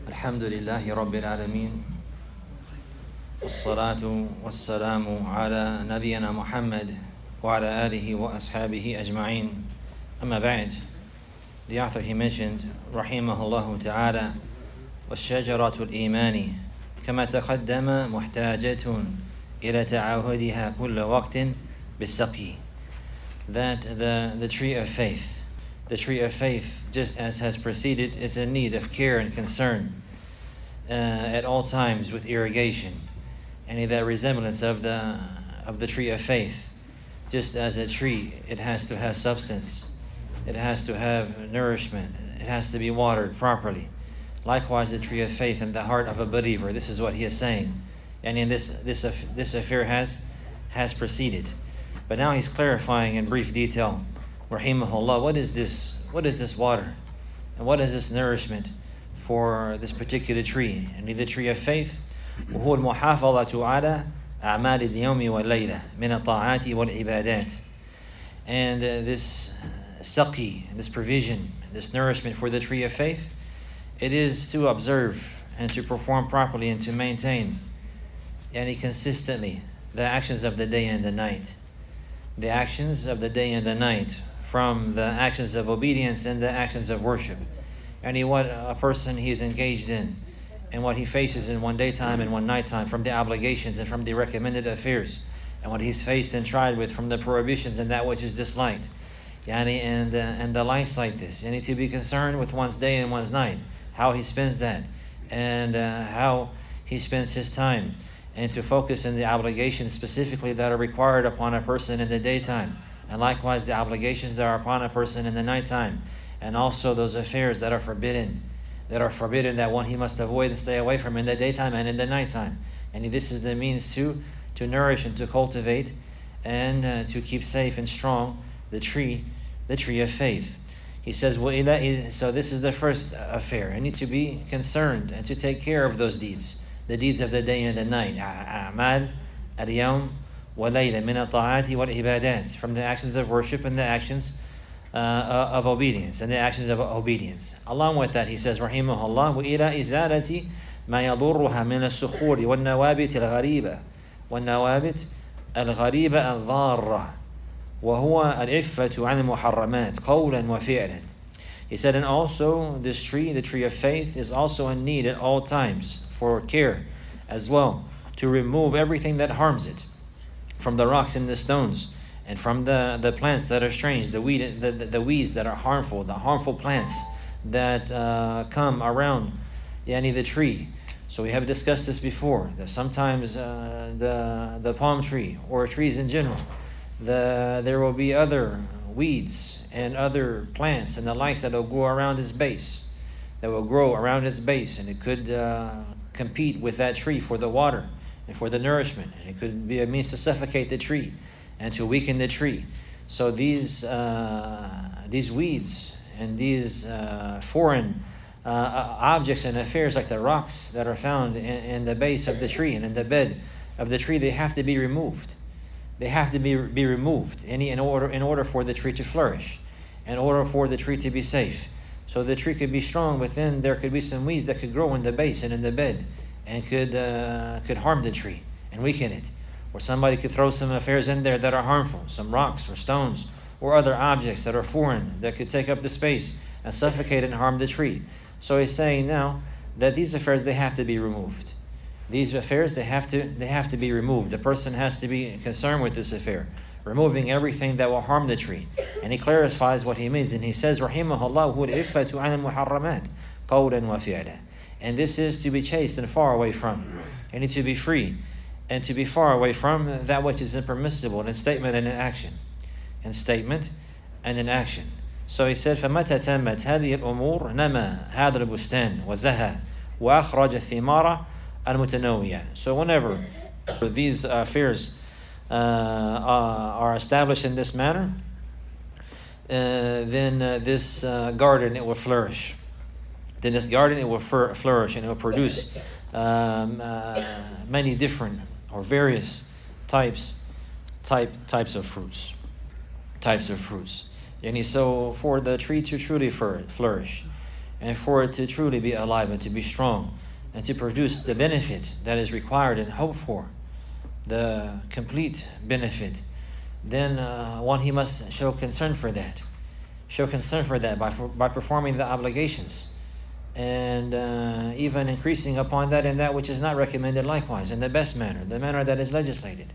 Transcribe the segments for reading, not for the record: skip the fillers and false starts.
الحمد لله رب العالمين والصلاة والسلام على نبينا محمد وعلى آله وأصحابه أجمعين أما بعد. The author, he mentioned رحمه الله تعالى والشجرة الإيمان كما تقدم محتاجة إلى تعاهدها كل وقت بالسقي. That the tree of faith, just as has preceded, is in need of care and concern at all times with irrigation. And that resemblance of the tree of faith, just as a tree, it has to have substance, it has to have nourishment, it has to be watered properly. Likewise, the tree of faith in the heart of a believer. This is what he is saying, and in this affair has preceded. But now he's clarifying in brief detail, rahimahullah, what is this water? And what is this nourishment for this particular tree? And the tree of faith, وهو المحافظة على أعمال اليوم والليلة من الطاعات والعبادات. And this saqi, this provision, this nourishment for the tree of faith, it is to observe and to perform properly and to maintain consistently the actions of the day and the night. The actions of the day and the night, from the actions of obedience and the actions of worship. And what a person he is engaged in, and what he faces in one daytime and one nighttime, from the obligations and from the recommended affairs, and what he's faced and tried with from the prohibitions and that which is disliked, and the likes like this. And to be concerned with one's day and one's night, how he spends that, and how he spends his time, and to focus on the obligations specifically that are required upon a person in the daytime, and likewise the obligations that are upon a person in the nighttime, and also those affairs that are forbidden, that one he must avoid and stay away from in the daytime and in the nighttime. And this is the means to nourish and to cultivate and to keep safe and strong the tree of faith. He says, so this is the first affair. I need to be concerned and to take care of those deeds, the deeds of the day and the night. أعمال اليوم والليلة من الطاعات والعبادات, from the actions of worship and the actions of obedience and the actions of obedience. Along with that, he says, rahimahullah, وإلى إزالة ما يضرها من الصخور والنوابت الغريبة والنوابت الغريبة الضارة وهو العفة عن المحرمات قولا وفعلا. He said, and also this tree, the tree of faith, is also in need at all times for care as well, to remove everything that harms it, from the rocks and the stones, and from the plants that are strange, the weeds that are harmful, the harmful plants that come around the tree. So we have discussed this before, that sometimes the palm tree, or trees in general, there will be other weeds and other plants and the likes that will grow around its base, and it could compete with that tree for the water and for the nourishment, and it could be a means to suffocate the tree and to weaken the tree. So these weeds and these foreign objects and affairs, like the rocks that are found in the base of the tree and in the bed of the tree, they have to be removed. They have to be removed in order for the tree to flourish, in order for the tree to be safe. So the tree could be strong, but then there could be some weeds that could grow in the base and in the bed and could harm the tree and weaken it. Or somebody could throw some affairs in there that are harmful, some rocks or stones or other objects that are foreign that could take up the space and suffocate and harm the tree. So he's saying now that these affairs, they have to be removed. These affairs, they have to be removed. The person has to be concerned with this affair, removing everything that will harm the tree. And he clarifies what he means, and he says, rahimahullah, huwa al-iffatu 'an al-muharramat qawlan wa fi'lan. And this is to be chaste and far away from, and to be free, and to be far away from that which is impermissible in statement and in action. So he said, فَمَتَى تَمَّتْ هَذِهِ الْأُمُورِ نَمَى هَذَا الْبُسْتَانِ وَزَهَى وَأَخْرَجَ الثِّمَارَ الْمُتَنَوِّيَةِ. So whenever these affairs are established in this manner, then this garden, it will flourish. And it will produce many different or various types of fruits. And so for the tree to truly flourish and for it to truly be alive and to be strong and to produce the benefit that is required and hoped for, the complete benefit, then one, he must show concern for that. Show concern for that by performing the obligations, and even increasing upon that in that which is not recommended likewise, in the best manner, the manner that is legislated.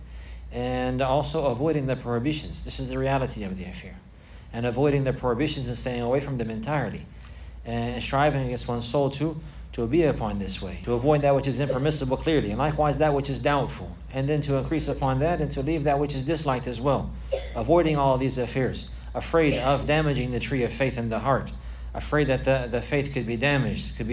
And also avoiding the prohibitions. This is the reality of the affair. And avoiding the prohibitions and staying away from them entirely. And striving against one's soul to be upon this way. To avoid that which is impermissible clearly. And likewise that which is doubtful. And then to increase upon that and to leave that which is disliked as well. Avoiding all of these affairs. Afraid of damaging the tree of faith in the heart. Afraid that the faith could be damaged, could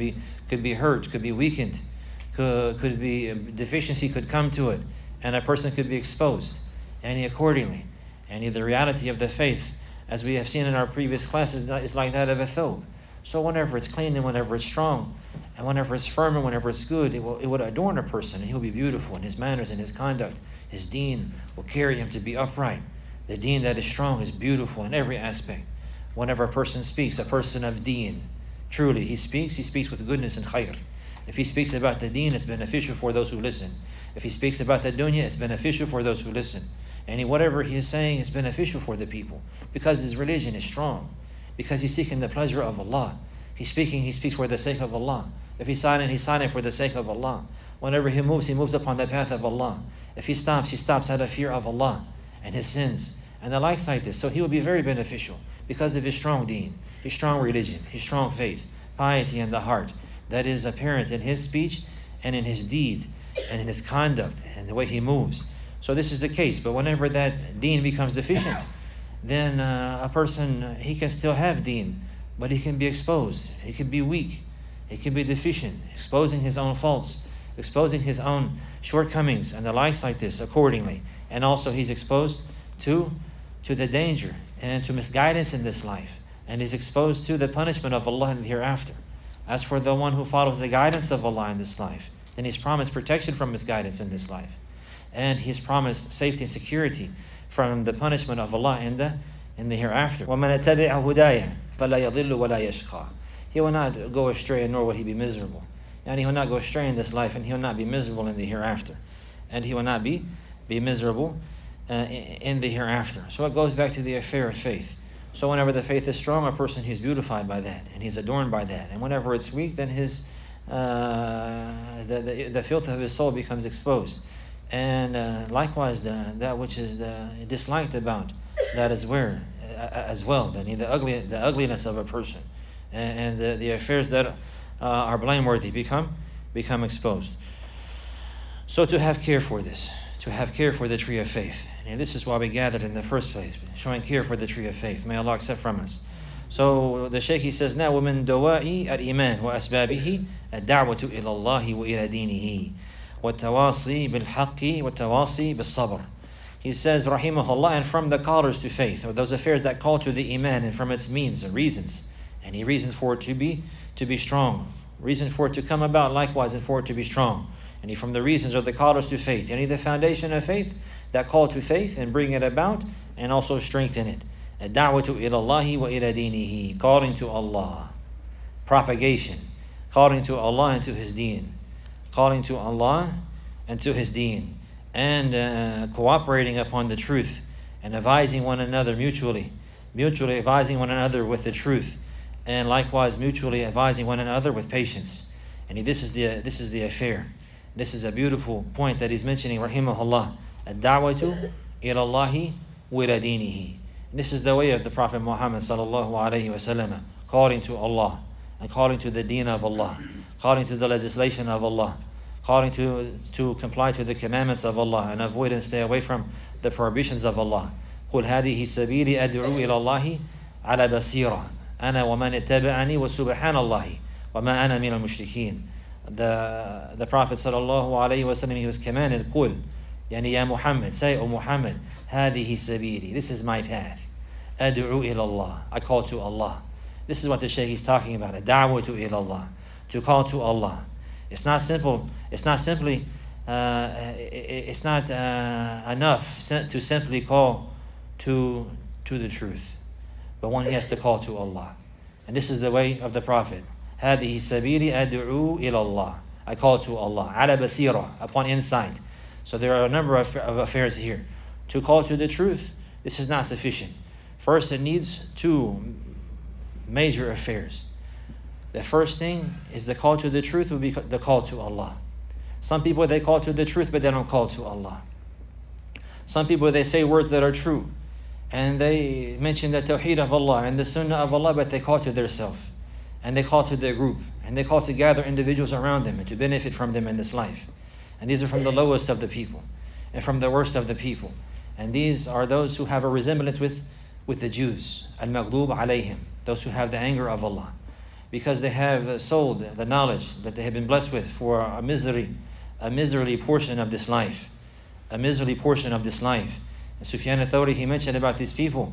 be hurt, could be weakened, could be deficiency could come to it. And a person could be exposed, and accordingly. And the reality of the faith, as we have seen in our previous classes, is like that of a thobe. So whenever it's clean and whenever it's strong, and whenever it's firm and whenever it's good, it would adorn a person, and he'll be beautiful in his manners and his conduct. His deen will carry him to be upright. The deen that is strong is beautiful in every aspect. Whenever a person speaks, a person of deen, truly he speaks with goodness and khair. If he speaks about the deen, it's beneficial for those who listen. If he speaks about the dunya, it's beneficial for those who listen. And whatever he is saying is beneficial for the people, because his religion is strong, because he's seeking the pleasure of Allah. He speaks for the sake of Allah. If he's silent for the sake of Allah. Whenever he moves upon the path of Allah. If he stops out of fear of Allah and his sins and the likes like this. So he will be very beneficial because of his strong deen, his strong religion, his strong faith, piety in the heart that is apparent in his speech and in his deed and in his conduct and the way he moves. So this is the case. But whenever that deen becomes deficient, then a person, he can still have deen, but he can be exposed. He can be weak. He can be deficient, exposing his own faults, exposing his own shortcomings and the likes like this accordingly. And also he's exposed to the danger and to misguidance in this life. And is exposed to the punishment of Allah in the hereafter. As for the one who follows the guidance of Allah in this life, then he's promised protection from misguidance in this life. And he's promised safety and security from the punishment of Allah in the hereafter. وَمَنْ اتَّبِعَ هُدَايَ فَلَا يَضِلُّ وَلَا يَشْقَى. He will not go astray, nor will he be miserable. And he will not go astray in this life, and he will not be miserable in the hereafter. And he will not be miserable in the hereafter. So it goes back to the affair of faith. So whenever the faith is strong, a person is beautified by that, and he's adorned by that. And whenever it's weak, then his the filth of his soul becomes exposed. And likewise, that which is disliked about that as well. Then the ugliness of a person, and the affairs that are blameworthy become exposed. So to have care for this, to have care for the tree of faith. And this is why we gathered in the first place, showing care for the tree of faith. May Allah accept from us. So the Shaykh, he says now, وَمِن دَوَاءِ الْإِيمَانِ وَأَسْبَابِهِ الدَّعْوَةُ إِلَى اللَّهِ وَإِلَى دِينِهِ وَالتَّوَاصِي بِالْحَقِّ وَالتَّوَاصِي بِالصَّبْرِ. He says, rahimahullah, and from the callers to faith, or those affairs that call to the iman, and from its means and reasons. And he reasons for it to be strong. Reason for it to come about likewise, and for it to be strong. And he from the reasons of the callers to faith. Yani the foundation of faith, that call to faith and bring it about, and also strengthen it. Ad-da'watu ila Allahi wa ila dinihi. Calling to Allah. Propagation. Calling to Allah and to His deen. Calling to Allah and to His deen. And cooperating upon the truth. And advising one another mutually. Mutually advising one another with the truth. And likewise mutually advising one another with patience. And this is the affair. This is a beautiful point that he's mentioning, rahimahullah. Ad-da'watu ila Allahi wa ila dinihi. This is the way of the Prophet Muhammad sallallahu alayhi wa sallam, calling to Allah and calling to the deen of Allah, calling to the legislation of Allah, calling to comply to the commandments of Allah and avoid and stay away from the prohibitions of Allah. قُلْ هَذِهِ سَبِيلِ أَدْعُو إِلَى اللَّهِ عَلَى بَصِيرَةٍ أَنَا وَمَنِ اتَّبَعَنِي وَسُبْحَانَ اللَّهِ وَمَا أَنَا مِنَ الْمُشْرِكِينَ. The Prophet sallallahu alayhi wa sallam, he was commanded, قُلْ Yani ya Muhammad, say, O Muhammad, هَذِهِ سَبِيلِ. This is my path. أَدْعُو إِلَى اللَّهِ. I call to Allah. This is what the Shaykh is talking about. دَعْوَةُ إِلَى اللَّهِ. To call to Allah. It's not simple. It's not simply. It's not enough to simply call to the truth, but one has to call to Allah. And this is the way of the Prophet. هذه سبيلي أدعو إلى الله. I call to Allah. على بصيرة, upon insight. So there are a number of affairs here. To call to the truth, this is not sufficient. First, it needs two major affairs. The first thing is the call to the truth will be the call to Allah. Some people, they call to the truth, but they don't call to Allah. Some people, they say words that are true, and they mention the tawheed of Allah and the sunnah of Allah, but they call to their self, and they call to their group, and they call to gather individuals around them and to benefit from them in this life. And these are from the lowest of the people and from the worst of the people. And these are those who have a resemblance with the Jews, al-maghdub alayhim, those who have the anger of Allah, because they have sold the knowledge that they have been blessed with for a miserly portion of this life, a miserly portion of this life. And Sufyan al-Thawri, he mentioned about these people,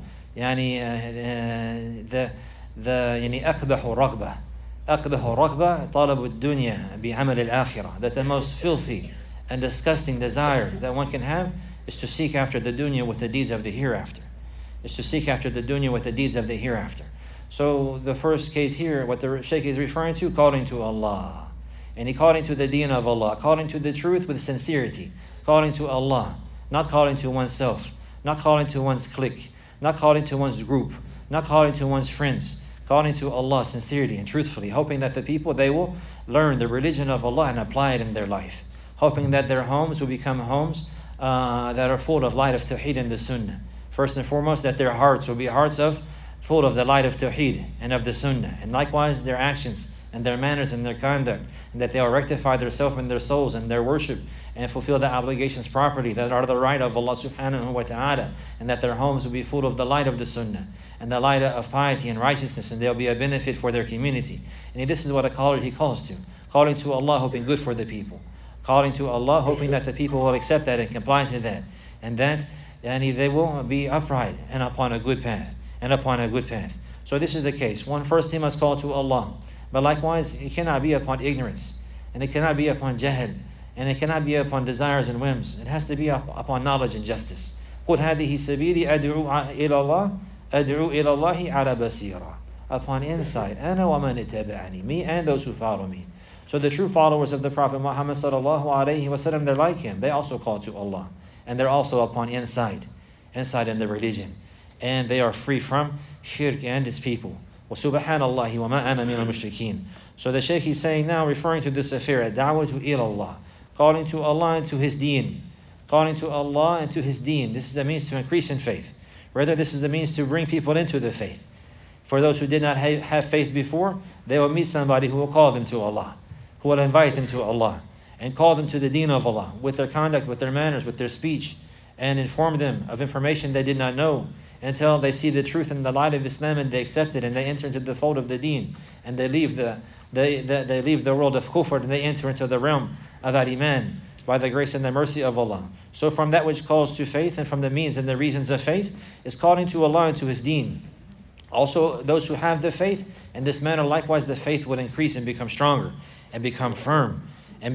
يعني يعني أقبح رغبة طلب الدنيا بعمل الآخرة, that the most filthy and disgusting desire that one can have is to seek after the dunya with the deeds of the hereafter. Is to seek after the dunya with the deeds of the hereafter. So the first case here, what the Shaykh is referring to, calling to Allah. And he calling to the deen of Allah, calling to the truth with sincerity, calling to Allah, not calling to oneself, not calling to one's clique, not calling to one's group, not calling to one's friends, calling to Allah sincerely and truthfully, hoping that the people, they will learn the religion of Allah and apply it in their life, hoping that their homes will become homes that are full of light of Tawheed and the Sunnah. First and foremost, that their hearts will be hearts full of the light of Tawheed and of the Sunnah, and likewise their actions and their manners and their conduct, and that they will rectify themselves and their souls and their worship and fulfill the obligations properly that are the right of Allah subhanahu wa ta'ala, and that their homes will be full of the light of the Sunnah and the light of piety and righteousness, and they'll be a benefit for their community. And this is what a caller he calls to, calling to Allah, hoping good for the people, calling to Allah, hoping that the people will accept that and comply to that, and that they will be upright and upon a good path, So this is the case. First he must call to Allah, but likewise it cannot be upon ignorance, and it cannot be upon jahl, and it cannot be upon desires and whims. It has to be upon knowledge and justice. قُلْ هَذِهِ سَبِيلِي أَدْعُو إِلَى اللَّهِ عَلَى بَصِيرَةٍ, upon insight, أَنَا وَمَنِ اتَّبَعَنِي, me and those who follow me. So the true followers of the Prophet Muhammad sallallahu alaihi wasallam, they're like him. They also call to Allah, and they're also upon insight in the religion, and they are free from shirk and its people. وَسُبْحَانَ اللَّهِ وَمَا أَنَا مِنَ الْمُشْرِكِينَ. So the Shaykh is saying now, referring to this affair, دعوة إلى الله, calling to Allah and to His deen, calling to Allah and to His deen. This is a means to increase in faith. Rather, this is a means to bring people into the faith. For those who did not have faith before, they will meet somebody who will call them to Allah, who will invite them to Allah, and call them to the deen of Allah, with their conduct, with their manners, with their speech, and inform them of information they did not know, until they see the truth in the light of Islam and they accept it and they enter into the fold of the deen, and they leave the world of kufr and they enter into the realm of al-iman by the grace and the mercy of Allah. So from that which calls to faith and from the means and the reasons of faith is calling to Allah and to His deen. Also, those who have the faith, in this manner likewise the faith will increase and become stronger and become firm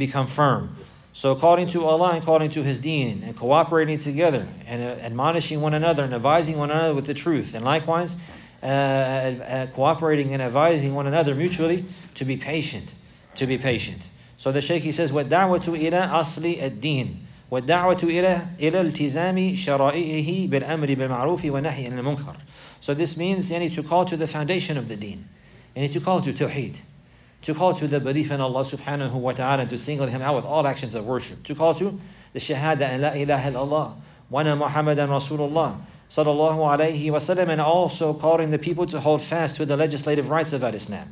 So calling to Allah and calling to His deen and cooperating together and admonishing one another and advising one another with the truth, and likewise cooperating and advising one another mutually to be patient. So the Shaykh, he says, وَالدَّعْوَةُ إِلَىٰ أَصْلِ الدِّينِ وَالدَّعْوَةُ إِلَى الْتِزَامِ شَرَائِعِهِ بِالْأَمْرِ بِالْمَعْرُوفِ وَنَهْيِ عَنِ الْمُنكَرِ. So this means you need to call to the foundation of the deen. You need to call to tawheed, to call to the belief in Allah subhanahu wa ta'ala, to single Him out with all actions of worship, to call to the shahada and la ilaha illallah wa anna Muhammadan Rasulullah sallallahu alayhi wa sallam, and also calling the people to hold fast to the legislative rights of Islam,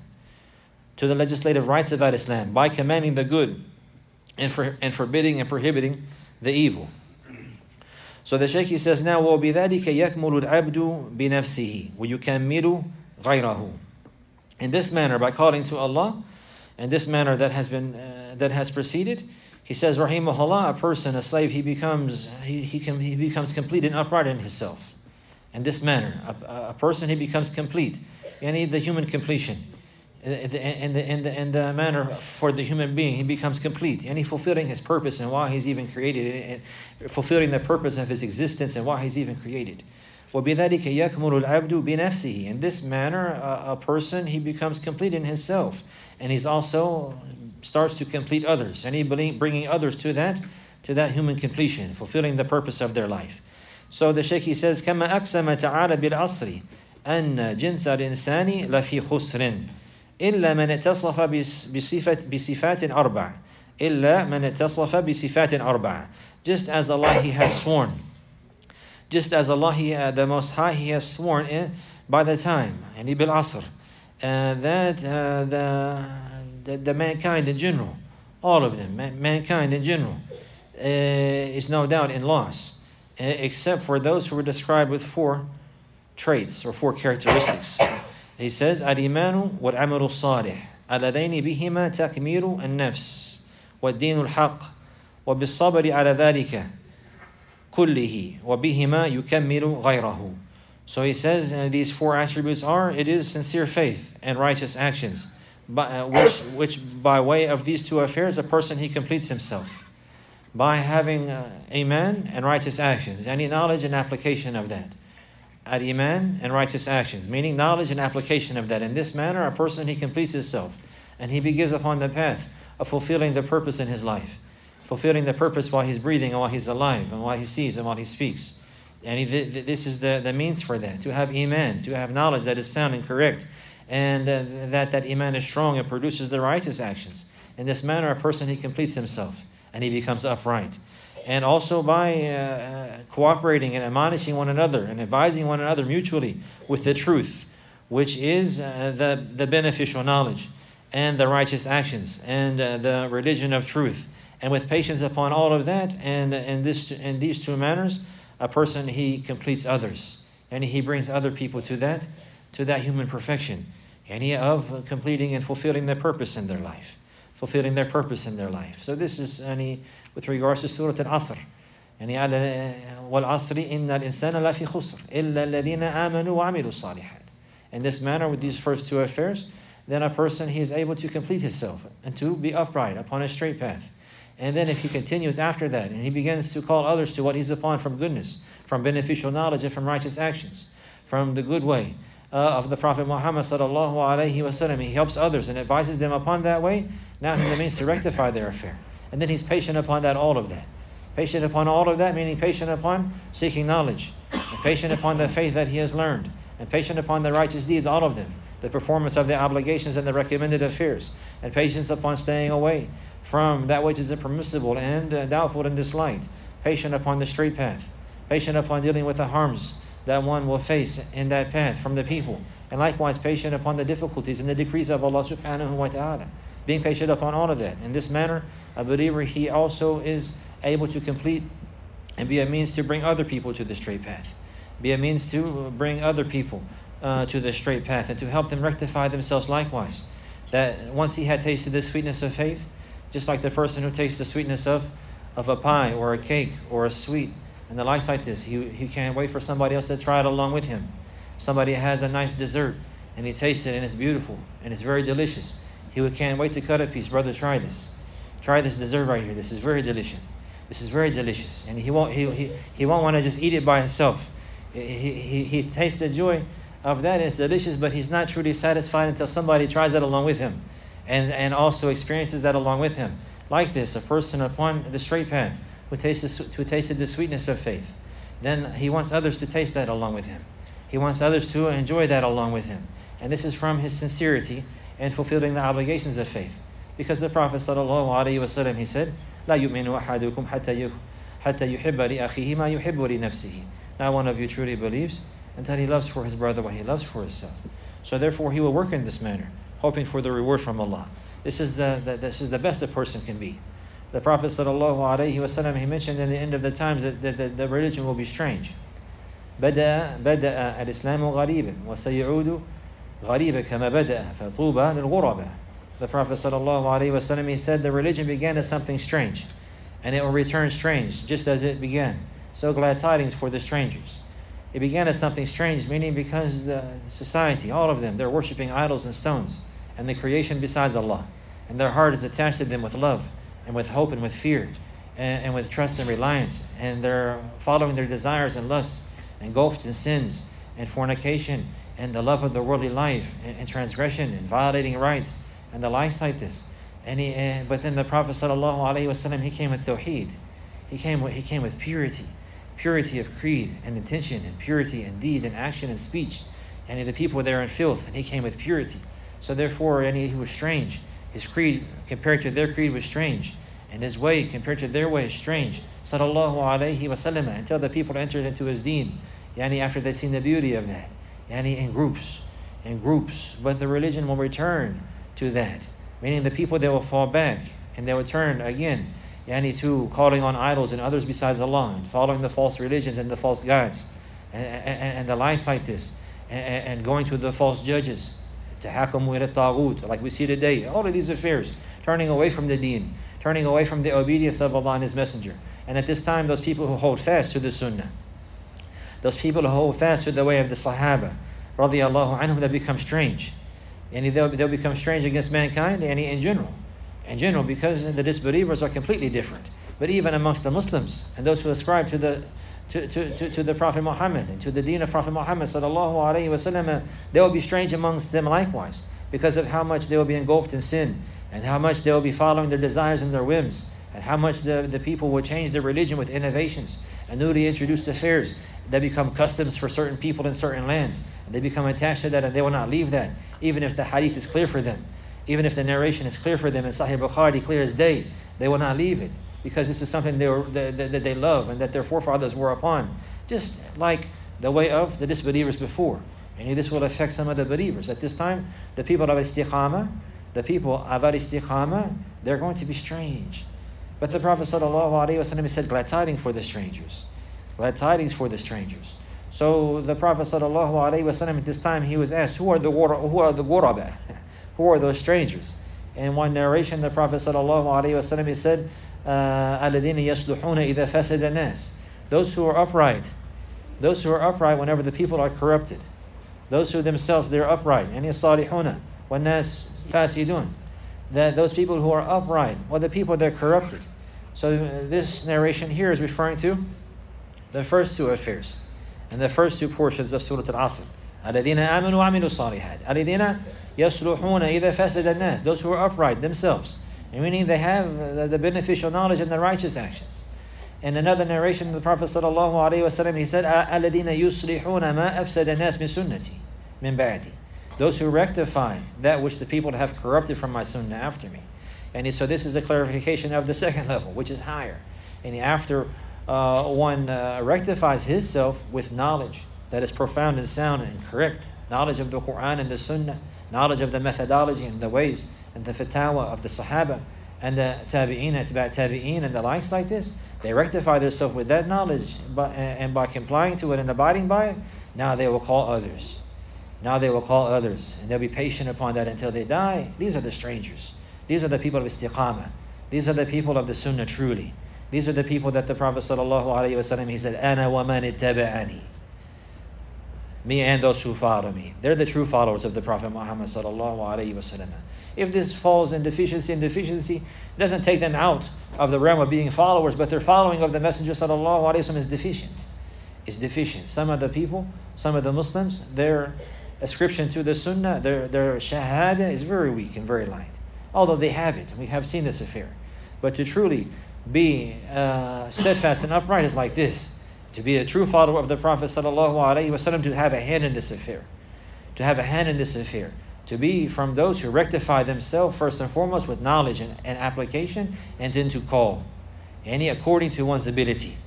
by commanding the good and forbidding and prohibiting the evil. So the Shaykh, he says now, وَبِذَلِكَ يَكْمُلُ الْعَبْدُ بِنَفْسِهِ وَيُكَمِّلُ غَيْرَهُ. In this manner, by calling to Allah, in this manner that has preceded, he says, rahimahullah, a person, a slave, he becomes complete and upright in himself. In this manner, a person, he becomes complete. Yani the human completion. In the manner for the human being, he becomes complete. And he's fulfilling his purpose and why he's even created, and fulfilling the purpose of his existence and why he's even created. وَبِذَلِكَ يَكْمُلُ الْعَبْدُ بِنَفْسِهِ. In this manner, a person, he becomes complete in himself. And he's also starts to complete others. And he bringing others to that human completion, fulfilling the purpose of their life. So the Shaykh, he says, كَمَا أَقْسَمَ تَعَالَى بِالْعَصْرِ أَنَّ جِنْسَ الْإِنسَانِ لَفِي خُسْرٍ إِلَّا مَنْ اتصف بصفات أربع. إِلَّا مَنْ اتصف بصفات أربع. Just as Allah, He has sworn. Just as Allah, the Most High, He has sworn by the time, and bil asr, that the mankind in general, all of them, mankind in general, is no doubt in loss, except for those who were described with 4 traits or 4 characteristics. He says, الإيمان والعمل الصالح اللذين بهما تكميل النفس والدين الحق وبالصبر على ذلك كله وبهما يكمل غيره. So he says these 4 attributes are, it is sincere faith and righteous actions, which by way of these 2 affairs, a person, he completes himself. By having iman and righteous actions, any knowledge and application of that. Al-iman and righteous actions, meaning knowledge and application of that. In this manner, a person, he completes himself, and he begins upon the path of fulfilling the purpose in his life. Fulfilling the purpose while he's breathing and while he's alive and while he sees and while he speaks. And this is the means for that, to have iman, to have knowledge that is sound and correct, and that iman is strong and produces the righteous actions. In this manner, a person, he completes himself and he becomes upright. And also by cooperating and admonishing one another and advising one another mutually with the truth, which is the beneficial knowledge and the righteous actions and the religion of truth. And with patience upon all of that, and in these 2 manners, a person, he completes others, and he brings other people to that human perfection, and he of completing and fulfilling their purpose in their life, So this is with regards to Surah Al-Asr. وَالْعَصْرِ إِنَّ الْإِنسَانَ لَفِي خُسْرٍ إِلَّا الَّذِينَ آمَنُوا وَعَمِلُوا الصَّالِحَاتِ. In this manner, with these first 2 affairs, then a person, he is able to complete himself and to be upright upon a straight path. And then if he continues after that, and he begins to call others to what he's upon from goodness, from beneficial knowledge and from righteous actions, from the good way of the Prophet Muhammad sallallahu alaihi wasallam, he helps others and advises them upon that way. Now he's a means to rectify their affair. And then he's patient upon all of that. Patient upon all of that, meaning patient upon seeking knowledge, and patient upon the faith that he has learned, and patient upon the righteous deeds, all of them, the performance of the obligations and the recommended affairs, and patience upon staying away from that which is impermissible and doubtful and disliked, patient upon the straight path, patient upon dealing with the harms that one will face in that path from the people, and likewise patient upon the difficulties and the decrees of Allah subhanahu wa ta'ala, being patient upon all of that. In this manner, a believer, he also is able to complete and be a means to bring other people to the straight path, be a means to bring other people to the straight path, and to help them rectify themselves likewise. That once he had tasted the sweetness of faith, just like the person who tastes the sweetness of a pie or a cake or a sweet and the likes like this, he can't wait for somebody else to try it along with him. Somebody has a nice dessert and he tastes it and it's beautiful and it's very delicious. He can't wait to cut a piece. Brother, try this. Try this dessert right here. This is very delicious. This is very delicious. And he won't want to just eat it by himself. He tastes the joy of that, and it's delicious, but he's not truly satisfied until somebody tries that along with him and also experiences that along with him. Like this, a person upon the straight path who tasted the sweetness of faith, then he wants others to taste that along with him. He wants others to enjoy that along with him. And this is from his sincerity and fulfilling the obligations of faith. Because the Prophet ﷺ, he said, لا يؤمن أحدكم حتى يحب لأخيه ما يحب لنفسه. Not one of you truly believes until he loves for his brother what he loves for himself. So therefore he will work in this manner, hoping for the reward from Allah. This is the best a person can be. The Prophet ﷺ, he mentioned in the end of the times that the religion will be strange. بدأ الإسلام غريبا وسيعود غريبا كما بدأ فطوبى للغرباء. The Prophet ﷺ, he said the religion began as something strange, and it will return strange just as it began. So glad tidings for the strangers. It began as something strange, meaning because the society, all of them, they're worshiping idols and stones and the creation besides Allah. And their heart is attached to them with love and with hope and with fear and with trust and reliance. And they're following their desires and lusts engulfed in sins and fornication and the love of the worldly life and transgression and violating rights and the likes like this. But then the Prophet ﷺ, he came with tawheed. He came with purity of creed and intention, and purity in deed and action and speech. And the people there in filth, and he came with purity. So therefore, he was strange. His creed compared to their creed was strange, and his way compared to their way is strange. Sallallahu alayhi wasallam, until the people entered into his deen. After they seen the beauty of that, in groups. But the religion will return to that, meaning the people, they will fall back and they will turn again, to calling on idols and others besides Allah, and following the false religions and the false gods, and the likes like this, and going to the false judges, to hakamu ila taghut, like we see today. All of these affairs, turning away from the deen, turning away from the obedience of Allah and His Messenger. And at this time, those people who hold fast to the Sunnah, those people who hold fast to the way of the Sahaba, radiyallahu anhum, they become strange. And they'll become strange against mankind and in general, because the disbelievers are completely different. But even amongst the Muslims and those who ascribe to the Prophet Muhammad and to the deen of Prophet Muhammad sallallahu alaihi wasallam, they will be strange amongst them likewise, because of how much they will be engulfed in sin, and how much they will be following their desires and their whims, and how much the people will change their religion with innovations and newly introduced affairs that become customs for certain people in certain lands. And they become attached to that, and they will not leave that, even if the hadith is clear for them, even if the narration is clear for them in Sahih Bukhari, clear as day. They will not leave it, because this is something that they love and that their forefathers were upon, just like the way of the disbelievers before. And this will affect some of the believers. At this time, the people of istiqamah, they're going to be strange. But the Prophet ﷺ said, glad tidings for the strangers. Glad tidings for the strangers. So the Prophet ﷺ at this time, he was asked, who are the ghuraba? Who are those strangers? In one narration, the Prophet ﷺ, he said, الَّذِينَ يَصْلُحُونَ إِذَا فَسَدَ النَّاسِ. Those who are upright whenever the people are corrupted. Those who themselves, they're upright. يعني الصالحون وَالنَّاسِ فَاسِدُونَ. That those people who are upright, or the people that are corrupted. So this narration here is referring to the first two affairs and the first two portions of Surah Al-Asr. الَّذِينَ آمَنُوا وَعَمِلُوا الصَّالِحَاتِ الَّذِينَ يَصْلُحُونَ إِذَا فَسَدَ النَّاسِ. Those who are upright themselves, meaning they have the beneficial knowledge and the righteous actions. In another narration, the Prophet ﷺ, he said, الَّذِينَ يُصْلِحُونَ مَا أَفْسَدَ النَّاسِ مِن سُنَّتِي مِن بَعْدِي. Those who rectify that which the people have corrupted from my sunnah after me. And so this is a clarification of the second level, which is higher. And after one rectifies his self with knowledge that is profound and sound and correct, knowledge of the Quran and the Sunnah, knowledge of the methodology and the ways and the fatwa of the Sahaba and the Tabi'een, Atba' Tabi'een and the likes like this, they rectify themselves with that knowledge, and by complying to it and abiding by it, now they will call others. And they'll be patient upon that until they die. These are the strangers. These are the people of istiqamah. These are the people of the Sunnah truly. These are the people that the Prophet ﷺ, he said, Ana wa man ittaba'ani. Me and those who follow me. They're the true followers of the Prophet Muhammad ﷺ. If this falls in deficiency, it doesn't take them out of the realm of being followers, but their following of the Messenger ﷺ is deficient. It's deficient. Some of the people, some of the Muslims, their ascription to the Sunnah, their shahada is very weak and very light. Although they have it, and we have seen this affair. But to truly be steadfast and upright is like this. To be a true follower of the Prophet ﷺ, to have a hand in this affair. To be from those who rectify themselves first and foremost with knowledge and application, and then to call. According to one's ability.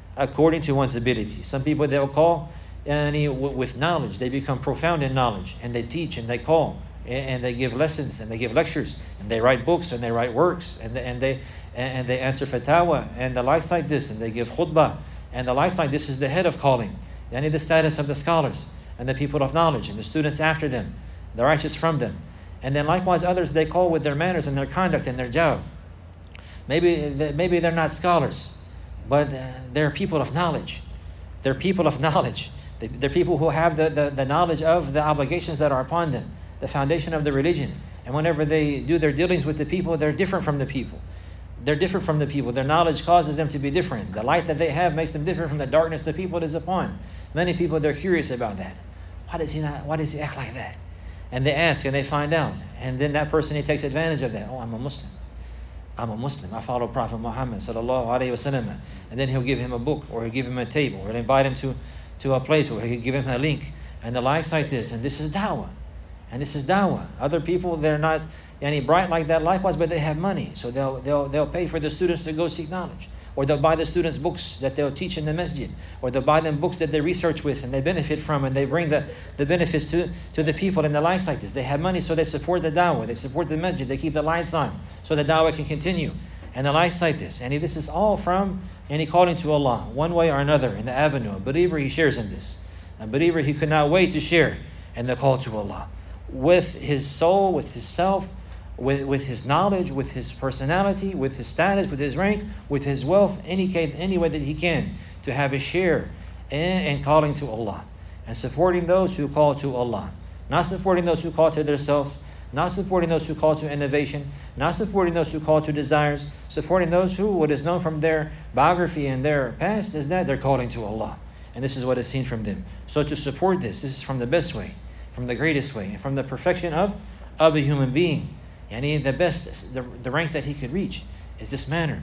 Some people, they'll call with knowledge. They become profound in knowledge, and they teach and they call and they give lessons and they give lectures and they write books and they write works and they answer fatwa and the likes like this, and they give khutbah and the likes like this. Is the head of calling, the status of the scholars and the people of knowledge and the students after them, the righteous from them. And then likewise others, they call with their manners and their conduct and their job. Maybe they're not scholars, but they're people of knowledge. They're people who have the knowledge of the obligations that are upon them, the foundation of the religion. And whenever they do their dealings with the people, they're different from the people. They're different from the people. Their knowledge causes them to be different. The light that they have makes them different from the darkness the people is upon. Many people, they're curious about that. Why does he act like that? And they ask and they find out. And then that person, he takes advantage of that. Oh, I'm a Muslim. I'm a Muslim. I follow Prophet Muhammad sallallahu alaihi wasallam. And then he'll give him a book, or he'll give him a table, or he'll invite him to a place where he'll give him a link. And the likes like this. And this is da'wah. And this is da'wah. Other people, they're not any bright like that likewise, but they have money. So they'll pay for the students to go seek knowledge. Or they'll buy the students books that they'll teach in the masjid. Or they'll buy them books that they research with and they benefit from, and they bring the benefits to the people and the likes like this. They have money, so they support the da'wah. They support the masjid. They keep the lights on so the da'wah can continue. And the likes like this. And this is all from any calling to Allah, one way or another, in the avenue. A believer, he shares in this. A believer, he could not wait to share in the call to Allah. With his soul, with his self, with his knowledge, with his personality, with his status, with his rank, with his wealth, any way that he can, to have a share in calling to Allah. And supporting those who call to Allah. Not supporting those who call to themselves, not supporting those who call to innovation, not supporting those who call to desires, supporting those who, what is known from their biography and their past, is that they're calling to Allah. And this is what is seen from them. So to support this is from the best way, from the greatest way, and from the perfection of a human being. And the best, the rank that he could reach is this manner.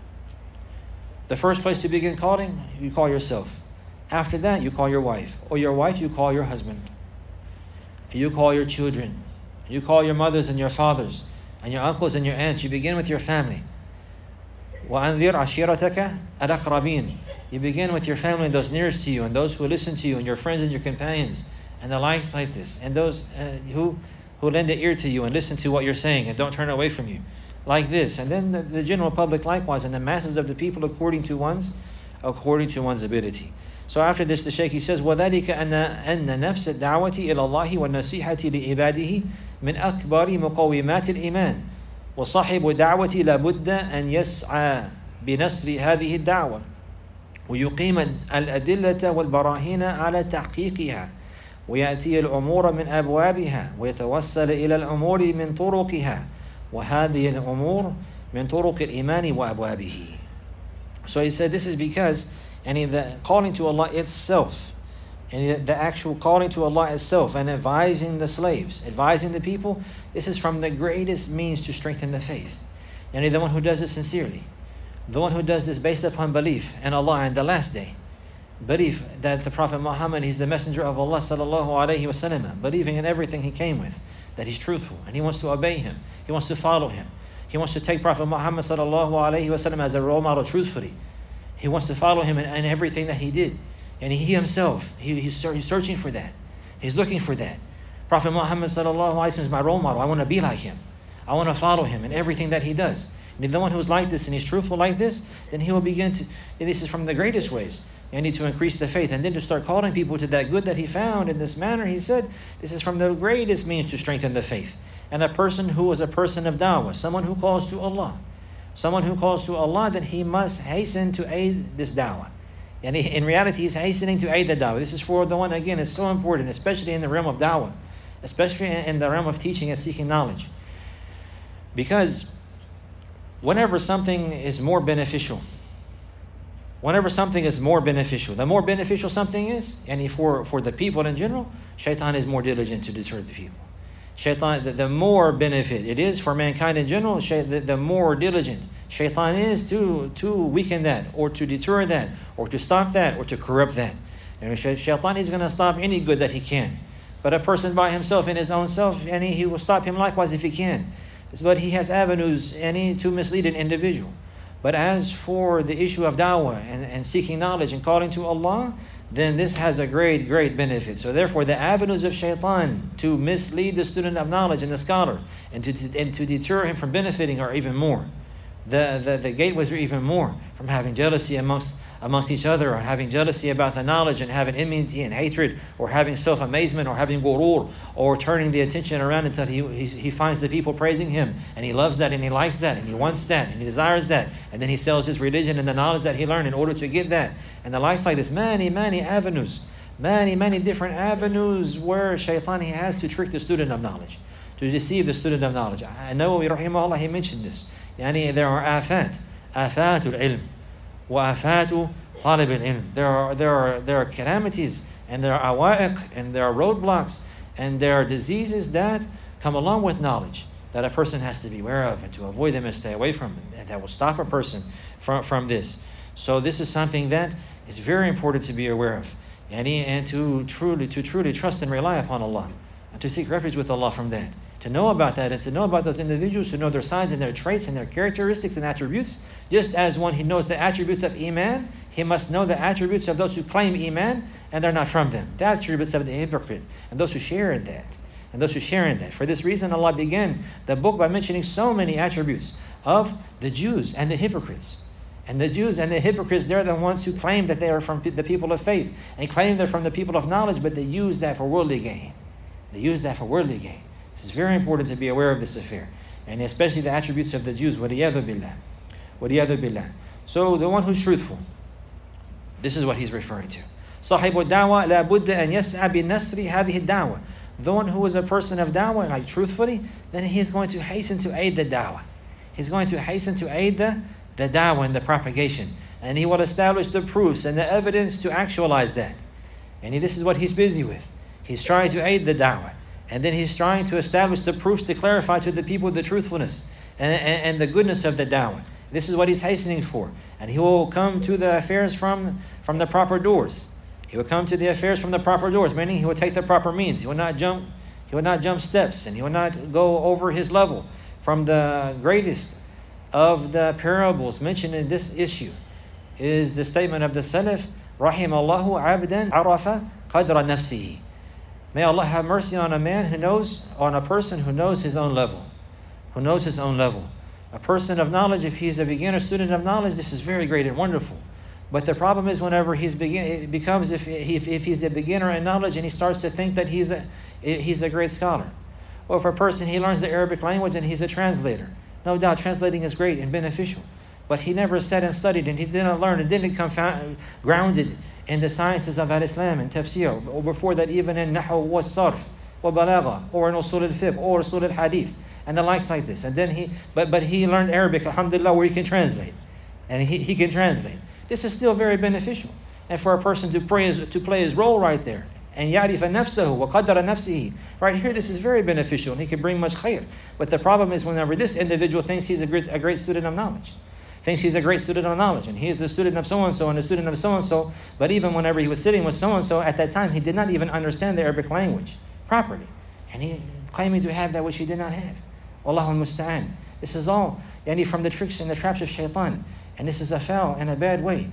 The first place to begin calling, you call yourself. After that, you call your wife. Or your wife, you call your husband. You call your children. You call your mothers and your fathers and your uncles and your aunts. You begin with your family. وَأَنذِرْ عَشِيرَتَكَ الْأَقْرَبِينَ. You begin with your family and those nearest to you, and those who listen to you, and your friends and your companions, and the likes like this, and those who lend an ear to you and listen to what you're saying and don't turn away from you, like this. And then the general public likewise, and the masses of the people according to one's ability. So after this, the Shaykh, he says, وَذَلِكَ أَنَّ نَفْسَ الدَّعْوَةِ إِلَى اللَّهِ وَالنَّصِيحَةِ لِعِبَادِهِ مِنْ أَكْبَرِ مُقَوِّمَاتِ الْإِيمَانِ وصاحب الدعوة لابد أن يسعى بنصر هذه الدعوة ويقيم الأدلة والبراهين على تحقيقها ويأتي الأمور من أبوابها ويتوسل إلى الأمور من طرقها وهذه الأمور من طرق الإيمان وأبوابه. So he said this is because the calling to Allah itself, and the actual calling to Allah itself, and advising the slaves, advising the people, this is from the greatest means to strengthen the faith. And the one who does it sincerely, the one who does this based upon belief in Allah and the last day, belief that the Prophet Muhammad, he's the messenger of Allah sallallahu alaihi wasallam, believing in everything he came with, that he's truthful and he wants to obey him, he wants to follow him, he wants to take Prophet Muhammad sallallahu alaihi wasallam as a role model truthfully, he wants to follow him in everything that he did. And he himself, he's searching for that. He's looking for that. Prophet Muhammad sallallahu alaihi wasallam is my role model. I want to be like him. I want to follow him in everything that he does. And if the one who's like this and he's truthful like this, then he will begin to, and this is from the greatest ways, you need to increase the faith. And then to start calling people to that good that he found in this manner, he said, this is from the greatest means to strengthen the faith. And a person who is a person of da'wah, someone who calls to Allah, then he must hasten to aid this da'wah. And in reality, he's hastening to aid the da'wah. This is for the one, again, it's so important, especially in the realm of da'wah, especially in the realm of teaching and seeking knowledge. Because whenever something is more beneficial, the more beneficial something is, and for the people in general, shaitan is more diligent to deter the people. Shaitan, the more benefit it is for mankind in general, the more diligent shaitan is to weaken that, or to deter that, or to stop that, or to corrupt that. And shaitan is going to stop any good that he can. But a person by himself, in his own self, and he will stop him likewise if he can. But he has avenues to mislead an individual. But as for the issue of da'wah and seeking knowledge and calling to Allah, then this has a great, great benefit. So therefore, the avenues of shaitan to mislead the student of knowledge and the scholar and to deter him from benefiting are even more. The gateways are even more, from having jealousy amongst each other, or having jealousy about the knowledge, and having enmity and hatred, or having self-amazement, or having ghurur, or turning the attention around until he finds the people praising him, and he loves that, and he likes that, and he wants that, and he desires that, and then he sells his religion and the knowledge that he learned in order to get that, and the likes like this. Many avenues, many different avenues where shaitan, he has to trick the student of knowledge, to deceive the student of knowledge. I know, rahimahullah, he mentioned this. There are afatul ilm, wa afatu talib al-ilm. There are calamities, and there are awaiq, and there are roadblocks, and there are diseases that come along with knowledge that a person has to be aware of and to avoid them and stay away from, and that will stop a person from this. So this is something that is very important to be aware of, and to truly trust and rely upon Allah, and to seek refuge with Allah from that. To know about that, and to know about those individuals, to know their signs and their traits and their characteristics and attributes. Just as one who knows the attributes of Iman, he must know the attributes of those who claim Iman and they're not from them. The attributes of the hypocrite and those who share in that. For this reason, Allah began the book by mentioning so many attributes of the Jews and the hypocrites. And the Jews and the hypocrites, they're the ones who claim that they are from the people of faith and claim they're from the people of knowledge, but they use that for worldly gain. This is very important to be aware of this affair, and especially the attributes of the Jews. وَلِيَذُ بِاللَّهِ. So the one who's truthful, this is what he's referring to. صَاحِبُ الدَّعْوَةِ لَا بُدَّ أَنْ يَسْعَى بِالنَّصْرِ هَذِهِ الدَّعْوَةِ. The one who is a person of da'wah, like truthfully, then he's going to hasten to aid the da'wah. He's going to hasten to aid the da'wah and the propagation. And he will establish the proofs and the evidence to actualize that. And this is what he's busy with. He's trying to aid the da'wah. And then he's trying to establish the proofs to clarify to the people the truthfulness and the goodness of the da'wah. This is what he's hastening for. And he will come to the affairs from the proper doors. He will come to the affairs from the proper doors, meaning he will take the proper means. He will not jump steps, and he will not go over his level. From the greatest of the parables mentioned in this issue is the statement of the Salaf, رَحِمَ اللَّهُ عَبْدًا عَرَفَ قَدْرَ نَفْسِهِ. May Allah have mercy on a person who knows his own level. A person of knowledge, if he's a beginner student of knowledge, this is very great and wonderful. But the problem is whenever it becomes if he's a beginner in knowledge and he starts to think that he's a great scholar. Or if a person, he learns the Arabic language and he's a translator. No doubt translating is great and beneficial. But he never sat and studied, and he didn't learn and didn't become grounded in the sciences of al-Islam and tafsir, or before that even in nahu wa sarf, or balagha, or in usul al-fiqh, or usul al-hadith, and the likes like this. And then he learned Arabic, alhamdulillah, where he can translate. And he can translate. This is still very beneficial. And for a person to play his role right there, and يَعْرِفَ نَفْسَهُ وَقَدَّرَ نَفْسِهِ. Right here, this is very beneficial, and he can bring much khair. But the problem is whenever this individual thinks he's a great student of knowledge, and he is the student of so-and-so and the student of so-and-so, but even whenever he was sitting with so-and-so, at that time, he did not even understand the Arabic language properly. And he claiming to have that which he did not have. Wallahu musta'an. This is all from the tricks and the traps of shaitan. And this is a foul and a bad way.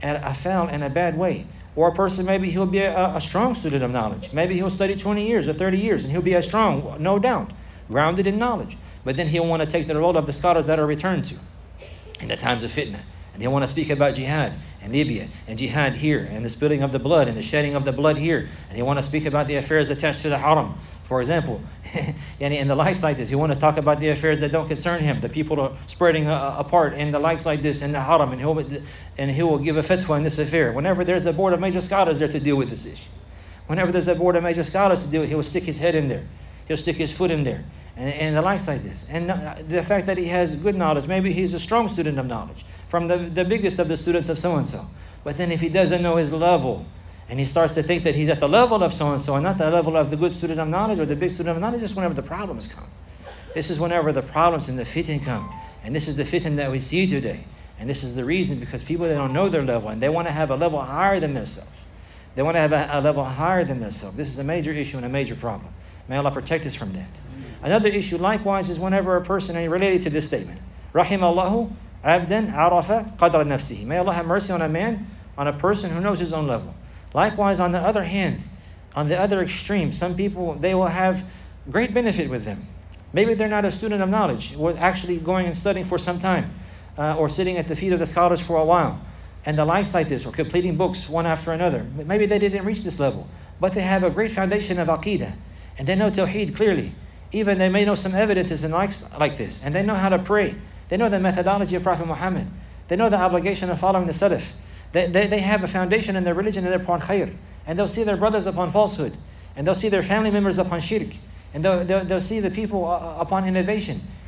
Or a person, maybe he'll be a strong student of knowledge. Maybe he'll study 20 years or 30 years, and he'll be as strong, no doubt, grounded in knowledge. But then he'll want to take the role of the scholars that are returned to in the times of fitna. And he'll want to speak about jihad in Libya, and jihad here, and the spilling of the blood, and the shedding of the blood here. And he'll want to speak about the affairs attached to the haram, for example. And the likes like this. He'll want to talk about the affairs that don't concern him. The people are spreading apart, and the likes like this, and the haram. And he will give a fatwa in this affair. Whenever there's a board of major scholars there to deal with this issue. Whenever there's a board of major scholars to deal with it, he will stick his head in there. He'll stick his foot in there. And the likes like this. And the fact that he has good knowledge, maybe he's a strong student of knowledge, from the biggest of the students of so-and-so. But then if he doesn't know his level, and he starts to think that he's at the level of so-and-so and not the level of the good student of knowledge or the big student of knowledge, just whenever the problems come. This is whenever the problems and the fitan come. And this is the fitan that we see today. And this is the reason, because people, they don't know their level, and they want to have a level higher than themselves. They want to have a level higher than themselves. This is a major issue and a major problem. May Allah protect us from that. Another issue likewise is whenever a person, and related to this statement, رَحِمَ اللَّهُ عَبْدًا عَرَفَ قَدْرَ نَفْسِهِ. May Allah have mercy on a man, on a person who knows his own level. Likewise, on the other hand, on the other extreme, some people, they will have great benefit with them. Maybe they're not a student of knowledge, or actually going and studying for some time, or sitting at the feet of the scholars for a while, and the likes like this, or completing books one after another. Maybe they didn't reach this level, but they have a great foundation of aqeedah, and they know tawheed clearly. Even they may know some evidences and likes like this, and they know how to pray. They know the methodology of Prophet Muhammad. They know the obligation of following the Salaf. They have a foundation in their religion, and they're upon khair. And they'll see their brothers upon falsehood. And they'll see their family members upon shirk. And they'll see the people upon innovation.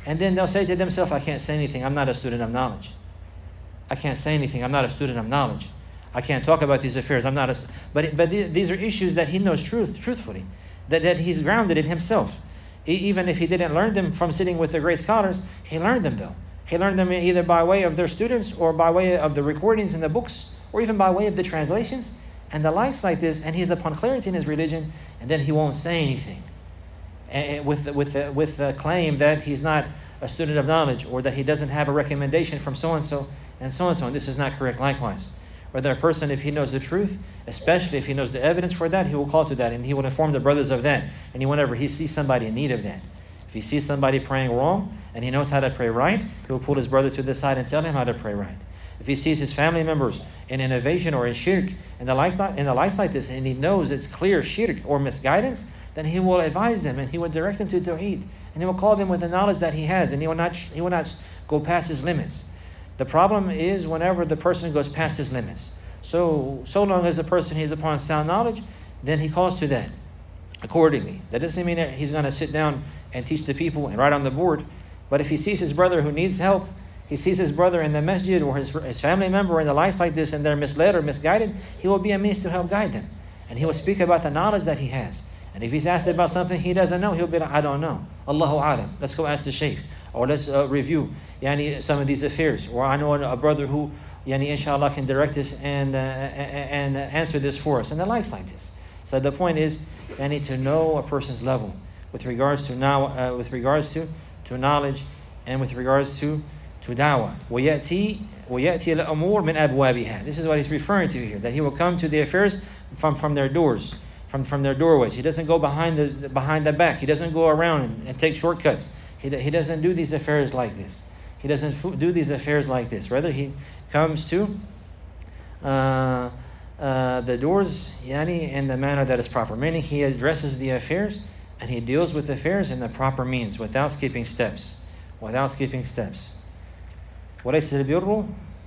And then they'll say to themselves, I can't say anything, I'm not a student of knowledge. I can't say anything, I'm not a student of knowledge. I can't talk about these affairs, I'm not a... But these are issues that he knows truthfully, that he's grounded in himself. Even if he didn't learn them from sitting with the great scholars, he learned them though. He learned them either by way of their students or by way of the recordings in the books or even by way of the translations and the likes like this, and he's upon clarity in his religion, and then he won't say anything with the claim that he's not a student of knowledge or that he doesn't have a recommendation from so-and-so and so-and-so, and this is not correct likewise. Whether a person, if he knows the truth, especially if he knows the evidence for that, he will call to that and he will inform the brothers of that. And whenever he sees somebody in need of that, if he sees somebody praying wrong and he knows how to pray right, he will pull his brother to the side and tell him how to pray right. If he sees his family members in innovation or in shirk and the likes like this, and he knows it's clear shirk or misguidance, then he will advise them and he will direct them to Tawheed. And he will call them with the knowledge that he has, and he will not go past his limits. The problem is whenever the person goes past his limits. So long as the person is upon sound knowledge, then he calls to that accordingly. That doesn't mean that he's going to sit down and teach the people and write on the board. But if he sees his brother who needs help, he sees his brother in the masjid or his family member in the likes like this and they're misled or misguided, he will be a means to help guide them. And he will speak about the knowledge that he has. And if he's asked about something he doesn't know, he'll be like, I don't know. Allahu A'lam. Let's go ask the Shaykh. Or let's review some of these affairs. Or I know a brother who, inshallah, can direct us and answer this for us. And the likes like this. So the point is, I need to know a person's level with regards to to knowledge and with regards to da'wah. وَيَأْتِي الْأَمُورِ مِنْ أَبْوَابِهَا. This is what he's referring to here, that he will come to the affairs from their doors, from their doorways. He doesn't go behind the back. He doesn't go around and take shortcuts. He doesn't do these affairs like this. He doesn't do these affairs like this. Rather, he comes to the doors in the manner that is proper. Meaning, he addresses the affairs and he deals with affairs in the proper means, without skipping steps. Without skipping steps. وليس البر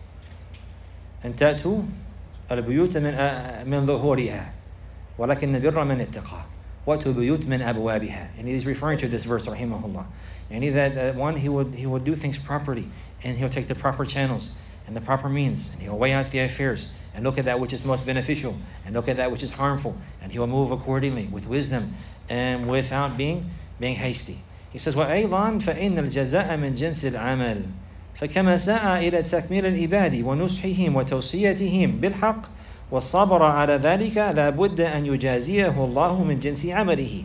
أن تأتوا البيوت من ظهورها ولكن البر من اتقى وأتوا البيوت من أبوابها. And he's referring to this verse, rahimahullah. And that one, he would do things properly, and he'll take the proper channels and the proper means, and he'll weigh out the affairs and look at that which is most beneficial and look at that which is harmful, and he will move accordingly with wisdom and without being hasty. He says, وَأَيْضًا فَإِنَّ الْجَزَاءَ مِنْ جِنْسِ الْعَمَلِ فكما سعى إلى تكميل العباد ونصحهم وتوصيتهم بالحق والصبر على ذلك لا بد أن يجازيه الله من جنس عمله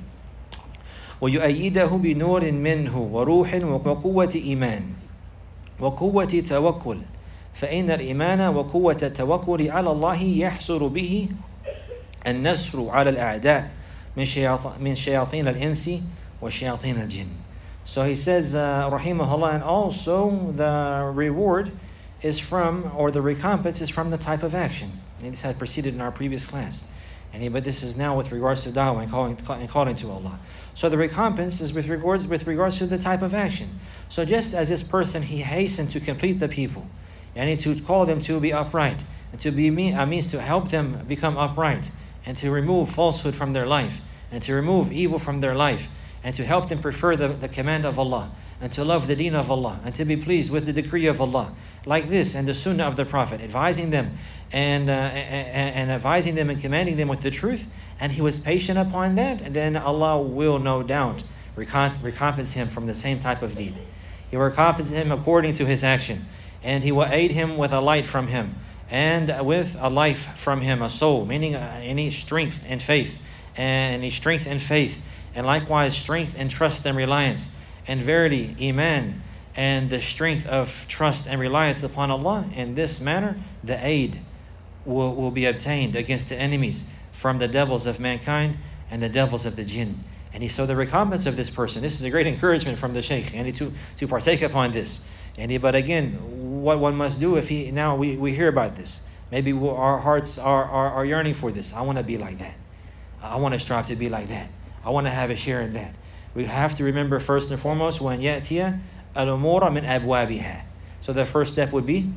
ويؤيده بنور منه وروح وقوة إيمان وقوة توكل فإن الإيمان وقوة التوكل على الله يحصل به النصر على الأعداء من شياطين الإنس وشياطين الجن. So he says, rahimahullah, and also the reward is from, or the recompense is from the type of action. And this had preceded in our previous class. But this is now with regards to da'wah and calling to Allah. So the recompense is with regards to the type of action. So just as this person, he hastened to complete the people, and to call them to be upright, and to be a means to help them become upright, and to remove falsehood from their life, and to remove evil from their life, and to help them prefer the command of Allah, and to love the deen of Allah, and to be pleased with the decree of Allah, like this, and the sunnah of the Prophet, advising them and advising them and commanding them with the truth, and he was patient upon that, and then Allah will no doubt recompense him from the same type of deed. He will recompense him according to his action, and he will aid him with a light from him, and with a life from him, a soul, meaning any strength and faith, and likewise strength and trust and reliance. And verily, Iman and the strength of trust and reliance upon Allah, in this manner, the aid will be obtained against the enemies from the devils of mankind and the devils of the jinn. And so the recompense of this person, this is a great encouragement from the Shaykh, and to partake upon this. But again, what one must do if we hear about this, maybe our hearts are yearning for this. I want to be like that. I want to strive to be like that. I want to have a share in that. We have to remember first and foremost, when يَأْتِيَ الْأُمُورَ مِنْ أَبْوَابِهَا. So the first step would be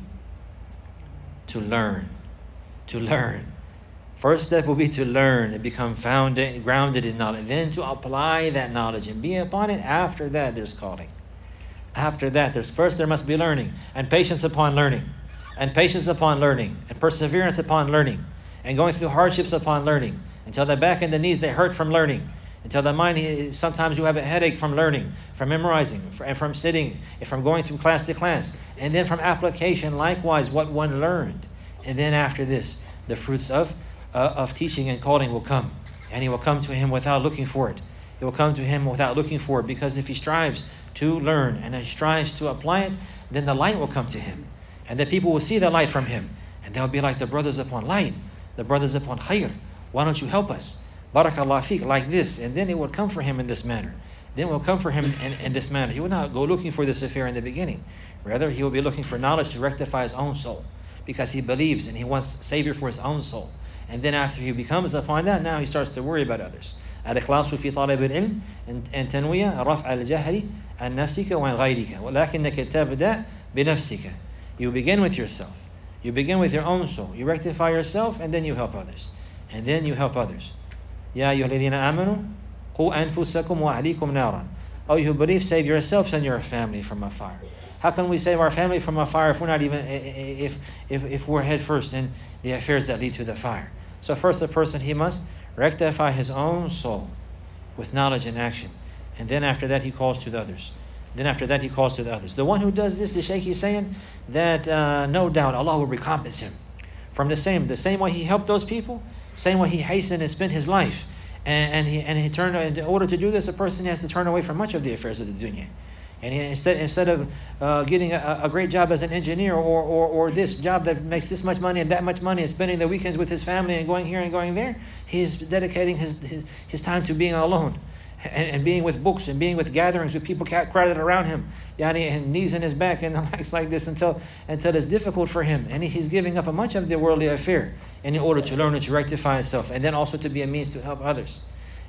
to learn. To learn. First step will be to learn and become grounded in knowledge. Then to apply that knowledge and be upon it. After that, there's calling. After that, there must be learning, and patience upon learning, and patience upon learning, and perseverance upon learning, and going through hardships upon learning, until the back and the knees, they hurt from learning, until the mind, sometimes you have a headache from learning, from memorizing, and from sitting, and from going from class to class, and then from application, likewise, what one learned. And then after this, the fruits of teaching and calling will come, and he will come to him without looking for it. It will come to him without looking for it, because if he strives to learn and he strives to apply it, then the light will come to him. And the people will see the light from him. And they'll be like the brothers upon light, the brothers upon khair. Why don't you help us? Barakallah feek, like this. And then it will come for him in this manner. Then it will come for him in this manner. He will not go looking for this affair in the beginning. Rather, he will be looking for knowledge to rectify his own soul, because he believes and he wants a savior for his own soul. And then after he becomes upon that, now he starts to worry about others. الإخلاص في طلب العلم أن تنوي رفع الجهل عن نفسك وعن غيرك ولكنك تبدأ بنفسك. You begin with yourself. You begin with your own soul. You rectify yourself, and then you help others. And then you help others. يا أيها الذين آمنوا قوا أنفسكم وأهليكم نارا. Oh, you who believe, save yourselves and your family from a fire. How can we save our family from a fire if we're not even if we're head first in the affairs that lead to the fire? So first, a person, he must rectify his own soul with knowledge and action. And then after that, he calls to the others. Then after that, he calls to the others. The one who does this, the Shaykh is saying that no doubt Allah will recompense him from the same way he helped those people, same way he hastened and spent his life. And he turned, in order to do this, a person has to turn away from much of the affairs of the dunya. And instead of getting a great job as an engineer or this job that makes this much money and that much money and spending the weekends with his family and going here and going there, he's dedicating his time to being alone and being with books and being with gatherings with people crowded around him, and knees in his back and the likes like this until it's difficult for him. And he's giving up a much of the worldly affair in order to learn and to rectify himself, and then also to be a means to help others.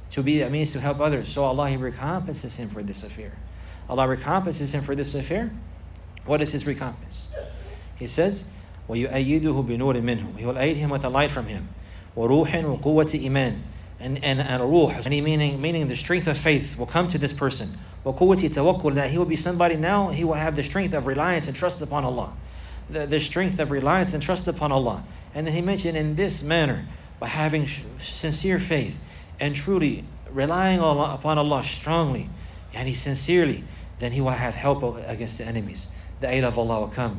So Allah, he recompenses him for this affair. Allah recompenses him for this affair. What is his recompense? He says, وَيُؤَيِّدُهُ بِنُورٍ مِّنْهُ. He will aid him with a light from him. وَرُوحٍ وَقُوَّةِ إِيمَانٍ. And ruh, meaning the strength of faith will come to this person. وَقُوَّةِ تَوَكُّلٍ. That he will be somebody now, he will have the strength of reliance and trust upon Allah. The strength of reliance and trust upon Allah. And then he mentioned in this manner, by having sincere faith and truly relying upon Allah strongly, and he sincerely, then he will have help against the enemies. The aid of Allah will come.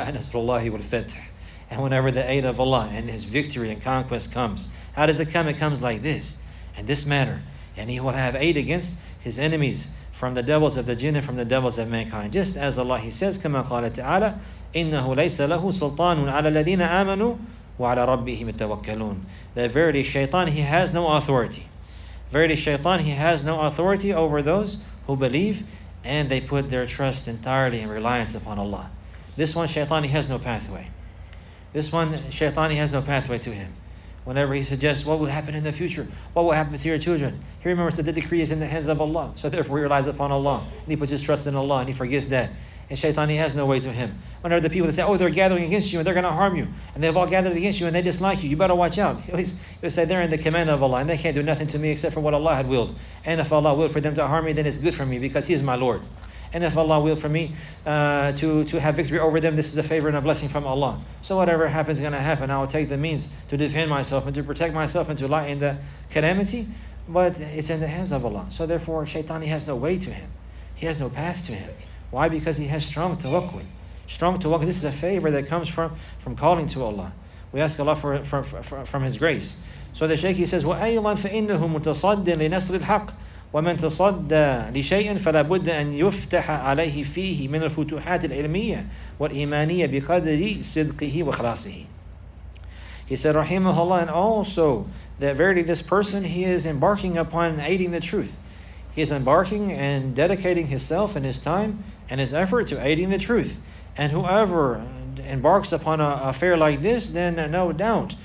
And whenever the aid of Allah and his victory and conquest comes, how does it come? It comes like this, in this manner. And he will have aid against his enemies from the devils of the jinn and from the devils of mankind. Just as Allah, he says, كما قال تعالى إنه ليس له سلطان على الذين آمنوا وعلى ربهم يتوكلون. That verily shaitan, he has no authority. Verily shaitan, he has no authority over those who believe and they put their trust entirely and reliance upon Allah. This one, shaitan, he has no pathway. This one, shaitan, he has no pathway to him. Whenever he suggests what will happen in the future, what will happen to your children, he remembers that the decree is in the hands of Allah. So therefore he relies upon Allah. And he puts his trust in Allah and he forgets that. And shaitan, he has no way to him. Whenever the people that say, oh, they're gathering against you and they're going to harm you, and they've all gathered against you and they dislike you, you better watch out. He'll say, they're in the command of Allah and they can't do nothing to me except for what Allah had willed. And if Allah willed for them to harm me, then it's good for me because He is my Lord. And if Allah willed for me to have victory over them, this is a favor and a blessing from Allah. So whatever happens is going to happen. I will take the means to defend myself and to protect myself and to lighten the calamity, but it's in the hands of Allah. So therefore, shaitan, he has no way to him. He has no path to him. Why? Because he has strong tawakkul. Strong tawakkul. This is a favor that comes from calling to Allah. We ask Allah from His grace. So the Shaykh, he says, وَأَيْضًا فَإِنَّهُ مُتَصَدٍ لِنَصْرِ الْحَقِّ ومن تصدى لشيء فلا بد أن يفتح عليه فيه من الفتوحات العلمية والإيمانية بقدر صدقه وإخلاصه. He said, rahimahullah, and also that verily this person, he is embarking upon aiding the truth. He is embarking and dedicating himself and his time and his effort to aiding the truth. And whoever embarks upon an affair like this, then no doubt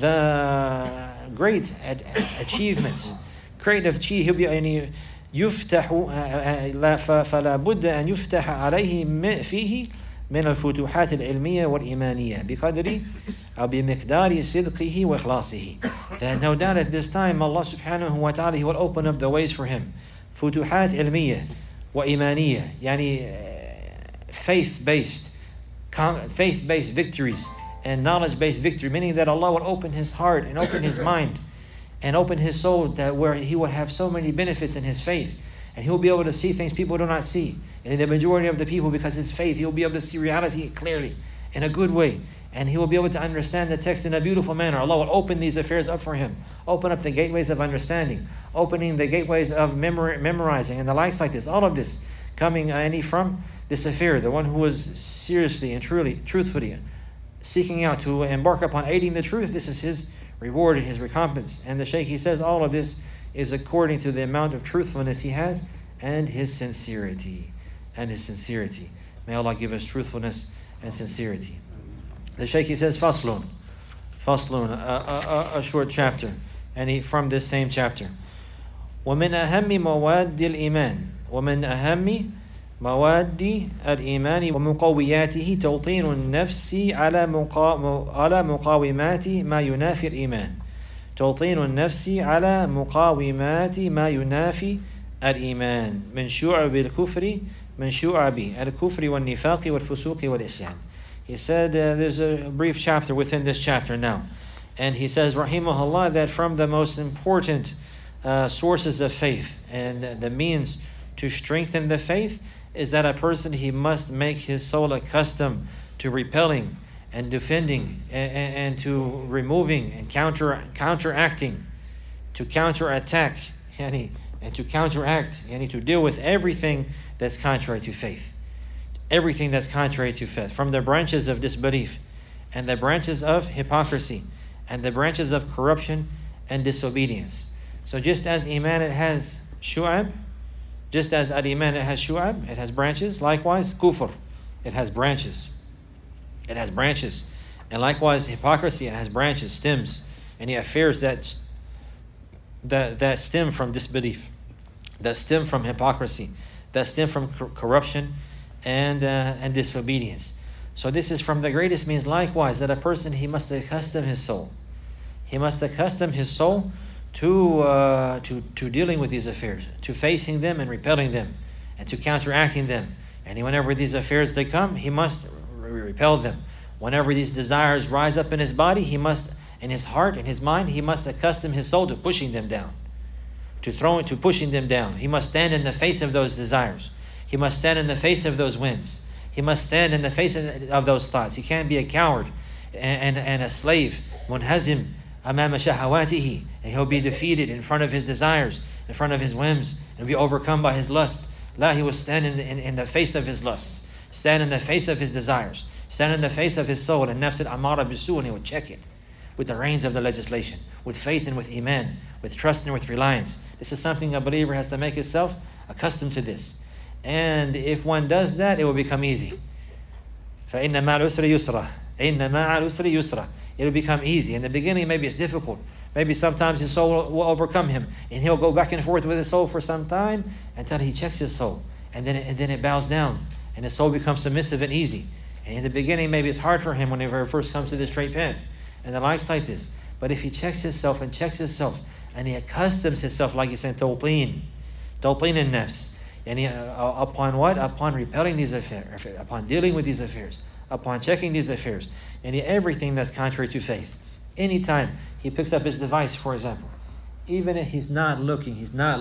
the great achievements, creative he'll be يعني يفتح فلا بد أن يفتح عليه فيه من الفتوحات العلمية والإيمانية بقدر أو بمقدار صدقه وإخلاصه. That no doubt at this time Allah subhanahu wa ta'ala, He will open up the ways for him. فتوحات علمية وإيمانية, يعني faith-based victories and knowledge-based victory, meaning that Allah will open his heart and open his mind and open his soul, that where he will have so many benefits in his faith, and he'll be able to see things people do not see. And in the majority of the people, because his faith, he'll be able to see reality clearly in a good way, and he will be able to understand the text in a beautiful manner. Allah will open these affairs up for him, open up the gateways of understanding, opening the gateways of memorizing and the likes like this. All of this coming from this affair, the one who was seriously and truthfully seeking out to embark upon aiding the truth. This is his reward and his recompense. And the Shaykh, he says all of this is according to the amount of truthfulness he has and his sincerity. May Allah give us truthfulness and sincerity. The Shaykh, he says, Faslun, a short chapter, and from this same chapter. وَمِنْ أَهَمِّ مَوَادِّ الْإِيمَانِ وَمِنْ أَهَمِّ مواد الإيمان ومقوياته توطين النفس على مقاومات ما ينافي الإيمان. توطين النفس على مقاومات ما ينافي الإيمان من شعب الكفر والنفاق والفسوق والإسيان. He said there's a brief chapter within this chapter now, and he says rahimahullah that from the most important sources of faith and the means to strengthen the faith is that a person, he must make his soul accustomed to repelling and defending and to removing and counteracting, to counterattack, and to counteract, and to deal with everything that's contrary to faith. Everything that's contrary to faith, from the branches of disbelief and the branches of hypocrisy and the branches of corruption and disobedience. So just as Iman, it has shu'ab, just as al-Iman, it has shu'ab, it has branches. Likewise, kufr, it has branches. It has branches. And likewise, hypocrisy, it has branches, stems, and the affairs that stem from disbelief, that stem from hypocrisy, that stem from corruption and disobedience. So this is from the greatest means, likewise, that a person, he must accustom his soul. He must accustom his soul to dealing with these affairs, to facing them and repelling them, and to counteracting them. And whenever these affairs they come, he must repel them. Whenever these desires rise up in his body, he must, in his heart, in his mind, he must accustom his soul to pushing them down, to pushing them down. He must stand in the face of those desires. He must stand in the face of those whims. He must stand in the face of those thoughts. He can't be a coward and a slave, munhazim, amama shahawatihi, and he'll be defeated in front of his desires, in front of his whims, and be overcome by his lust. La, he will stand in the face of his lusts, stand in the face of his desires, stand in the face of his soul, and nafs al-amara bisu, and he will check it with the reins of the legislation, with faith and with iman, with trust and with reliance. This is something a believer has to make himself accustomed to this. And if one does that, it will become easy. فَإِنَّ مَعَ الْعُسْرِ يُسْرًا. إِنَّ مَعَ الْعُسْرِ يُسْرًا. It will become easy. In the beginning, maybe it's difficult. Maybe sometimes his soul will overcome him, and he'll go back and forth with his soul for some time until he checks his soul, and then it bows down, and his soul becomes submissive and easy. And in the beginning, maybe it's hard for him whenever he first comes to the straight path, and the likes like this. But if he checks himself, and he accustoms himself, like he said, tawteen in nafs, and upon what? Upon repelling these affairs, upon dealing with these affairs, upon checking these affairs, and everything that's contrary to faith. Anytime he picks up his device, for example, even if he's not looking,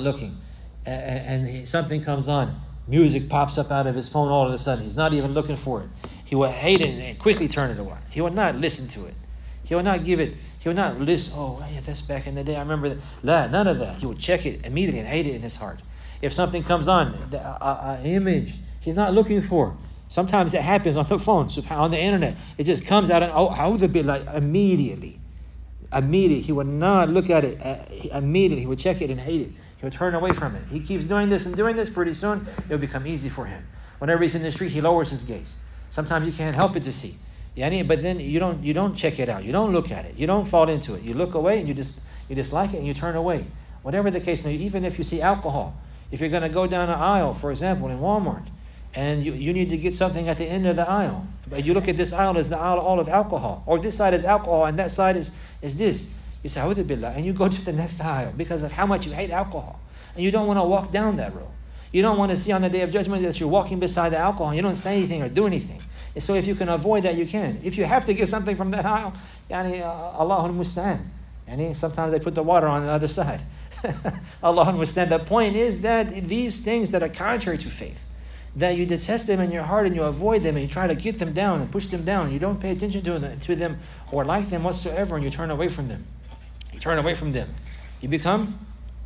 and something comes on, music pops up out of his phone all of a sudden, he's not even looking for it. He will hate it and quickly turn it away. He will not listen to it. He will not give it, he will not listen, oh, yeah, that's back in the day, I remember that. La, none of that. He will check it immediately and hate it in his heart. If something comes on, an image he's not looking for, sometimes it happens on the phone, on the internet. It just comes out and like immediately. He would not look at it immediately. He would check it and hate it. He would turn away from it. He keeps doing this and doing this. Pretty soon, it'll become easy for him. Whenever he's in the street, he lowers his gaze. Sometimes you can't help it to see. But then you don't check it out. You don't look at it. You don't fall into it. You look away and you dislike it and you turn away. Whatever the case may be, even if you see alcohol, if you're going to go down an aisle, for example, in Walmart, and you need to get something at the end of the aisle, but you look at this aisle as the aisle all of alcohol, or this side is alcohol and that side is this. You say, A'udhu billah, and you go to the next aisle because of how much you hate alcohol. And you don't want to walk down that road. You don't want to see on the Day of Judgment that you're walking beside the alcohol and you don't say anything or do anything. And so if you can avoid that, you can. If you have to get something from that aisle, Allahul Musta'an. Sometimes they put the water on the other side. Allahul Musta'an. The point is that these things that are contrary to faith, that you detest them in your heart and you avoid them and you try to get them down and push them down, and you don't pay attention to them or like them whatsoever, and you turn away from them. You turn away from them. You become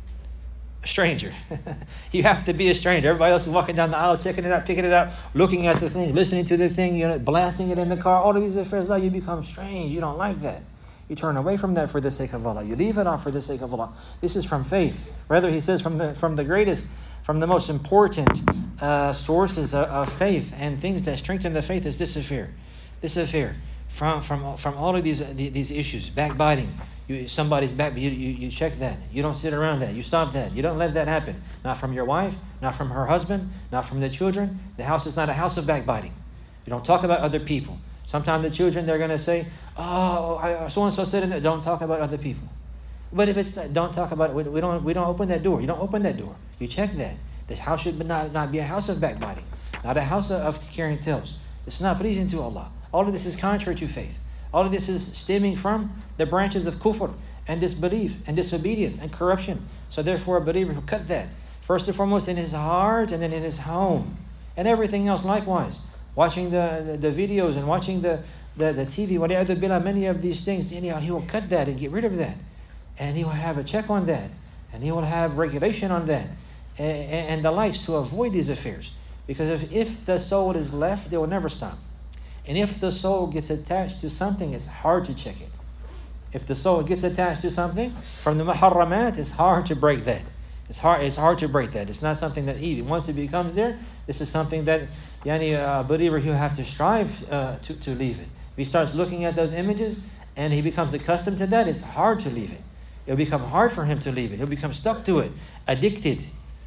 a stranger. You have to be a stranger. Everybody else is walking down the aisle, checking it out, picking it out, looking at the thing, listening to the thing, blasting it in the car. All of these affairs, you become strange. You don't like that. You turn away from that for the sake of Allah. You leave it off for the sake of Allah. This is from faith. Rather, he says from the greatest, from the most important sources of faith and things that strengthen the faith is this affair. This affair. From all of these issues, backbiting. Somebody's back, you check that. You don't sit around that. You stop that. You don't let that happen. Not from your wife, not from her husband, not from the children. The house is not a house of backbiting. You don't talk about other people. Sometimes the children, they're going to say, so-and-so said it. Don't talk about other people. But if it's don't talk about it, we don't open that door. You don't open that door. You check that. The house should not be a house of backbiting, not a house of carrying tales. It's not pleasing to Allah. All of this is contrary to faith. All of this is stemming from the branches of kufr and disbelief and disobedience and corruption. So therefore a believer who cut that, first and foremost in his heart and then in his home. And everything else likewise. Watching the videos and watching the TV, whatever, many of these things, he will cut that and get rid of that. And he will have a check on that. And he will have regulation on that. And the likes to avoid these affairs. Because if the soul is left, they will never stop. And if the soul gets attached to something, it's hard to check it. If the soul gets attached to something, from the muharramat, it's hard to break that. It's hard to break that. It's not something that easy. Once it becomes there, this is something that a believer, he'll have to strive to leave it. If he starts looking at those images and he becomes accustomed to that, it's hard to leave it. It'll become hard for him to leave it. He'll become stuck to it, addicted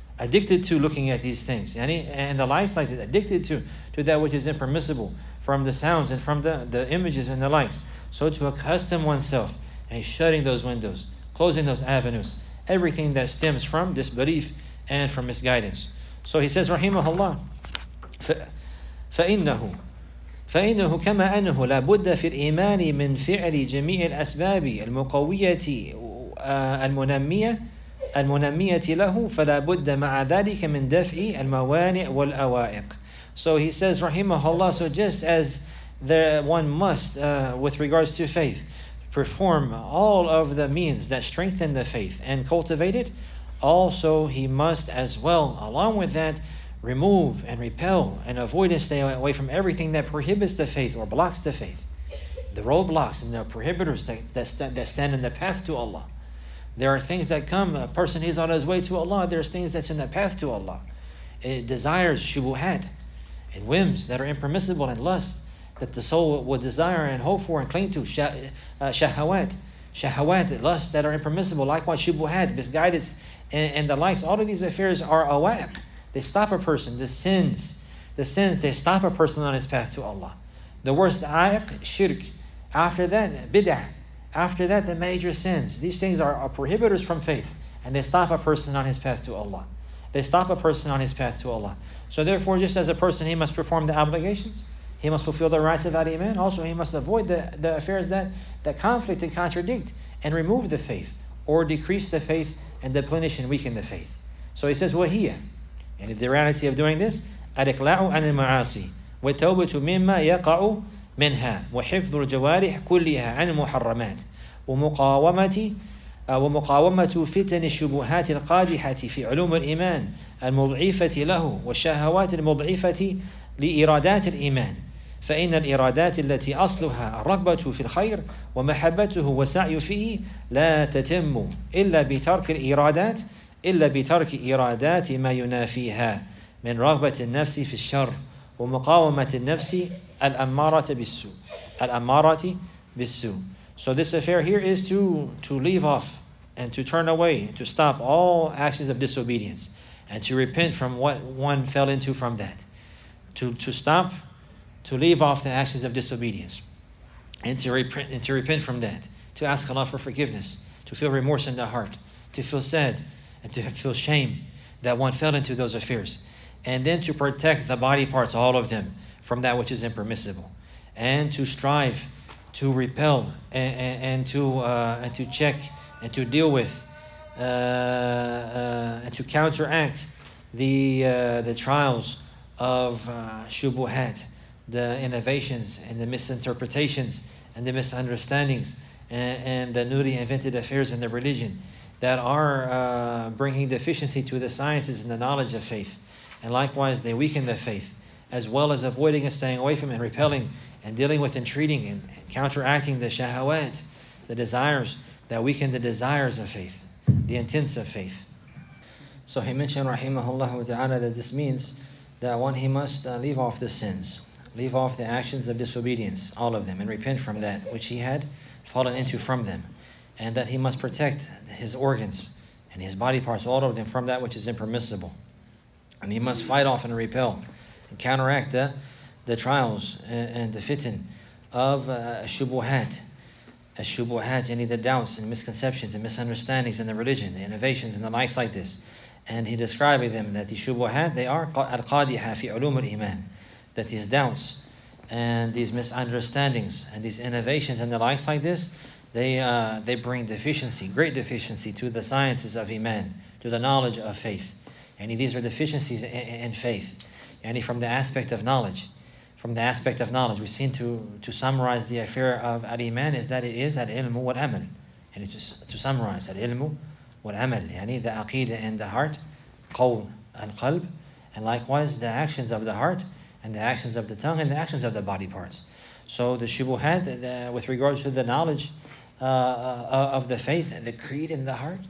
to looking at these things. And the likes like this, addicted to that which is impermissible, from the sounds and from the images and the likes. So to accustom oneself and shutting those windows, closing those avenues, everything that stems from disbelief and from misguidance. So he says, rahimahullah, فإنه كما أنه لا بد في الإيمان من فعل جميع الأسباب المقوية المنمية له فلا بد مع ذلك من دفع الموانع والأوائق. So he says, rahimahullah, so just as one must, with regards to faith, perform all of the means that strengthen the faith and cultivate it, also he must as well, along with that, remove and repel and avoid and stay away from everything that prohibits the faith or blocks the faith. The roadblocks and the prohibitors that stand in the path to Allah. There are things that come, a person is on his way to Allah, there's things that's in the path to Allah. It desires shubuhat and whims that are impermissible and lust that the soul will desire and hope for and cling to. Shahawat, lust that are impermissible. Likewise, shubuhat, misguidance, and the likes. All of these affairs are awaq. They stop a person. The sins, they stop a person on his path to Allah. The worst aiq, shirk. After that, bid'ah. After that, the major sins. These things are prohibitors from faith, and they stop a person on his path to Allah. They stop a person on his path to Allah. So therefore, just as a person, he must perform the obligations. He must fulfill the rights of al-Iman. Also, he must avoid the affairs that conflict and contradict and remove the faith or decrease the faith and deplenish and weaken the faith. So he says, وَهِيَ. And the reality of doing this, الْإِقْلَاعُ عَنِ الْمَعَاصِي وَالتَّوْبَةُ مِمَّا يَقَعُ منها وحفظ الجوارح كلها عن المحرمات ومقاومة فتن الشبهات القادحة في علوم الإيمان المضعفة له والشهوات المضعفة لإرادات الإيمان فإن الإرادات التي أصلها الرغبة في الخير ومحبته والسعي فيه لا تتم إلا بترك إرادات ما ينافيها من رغبة النفس في الشر ومقاومة النفس الأمارة بالسوء. So this affair here is to leave off and to turn away, to stop all actions of disobedience and to repent from what one fell into from that. To stop, to leave off the actions of disobedience and to repent from that, to ask Allah for forgiveness, to feel remorse in the heart, to feel sad and to feel shame, that one fell into those affairs. And then to protect the body parts, all of them, from that which is impermissible. And to strive to repel and to check and to deal with and to counteract the trials of shubuhat, the innovations and the misinterpretations and the misunderstandings and the newly invented affairs in the religion that are bringing deficiency to the sciences and the knowledge of faith. And likewise, they weaken the faith, as well as avoiding and staying away from and repelling and dealing with and treating and counteracting the shahawat, the desires that weaken the desires of faith, the intents of faith. So he mentioned, rahimahullah ta'ala, that this means that one, he must leave off the sins, leave off the actions of disobedience, all of them, and repent from that which he had fallen into from them, and that he must protect his organs and his body parts, all of them, from that which is impermissible. And he must fight off and repel and counteract the trials and the fitan of shubuhat, any of the doubts and misconceptions and misunderstandings in the religion, the innovations and the likes like this. And he describing them that the shubuhat, they are al-qadiha fi ulum al-iman, that these doubts and these misunderstandings and these innovations and the likes like this, they bring deficiency, great deficiency to the sciences of iman, to the knowledge of faith. And these are deficiencies in faith. And from the aspect of knowledge, we seem to summarize the affair of al-iman is that it is al-ilmu wal-amal. And just to summarize, al-ilmu wal-amal, yani the aqidah in the heart, qawl al-qalb, and likewise the actions of the heart and the actions of the tongue and the actions of the body parts. So the shubuhat, with regards to the knowledge of the faith and the creed in the heart,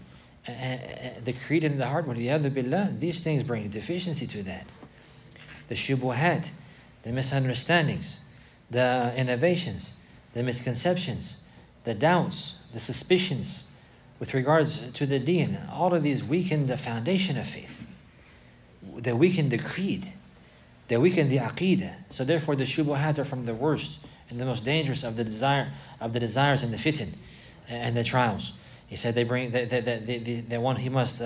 وَلِيَعْذُ بِاللَّهِ, these things bring deficiency to that. The shubuhat, the misunderstandings, the innovations, the misconceptions, the doubts, the suspicions with regards to the deen, all of these weaken the foundation of faith. They weaken the creed. They weaken the aqidah. So therefore the shubuhat are from the worst and the most dangerous of the desires and the fitan and the trials. He said they bring the one, he must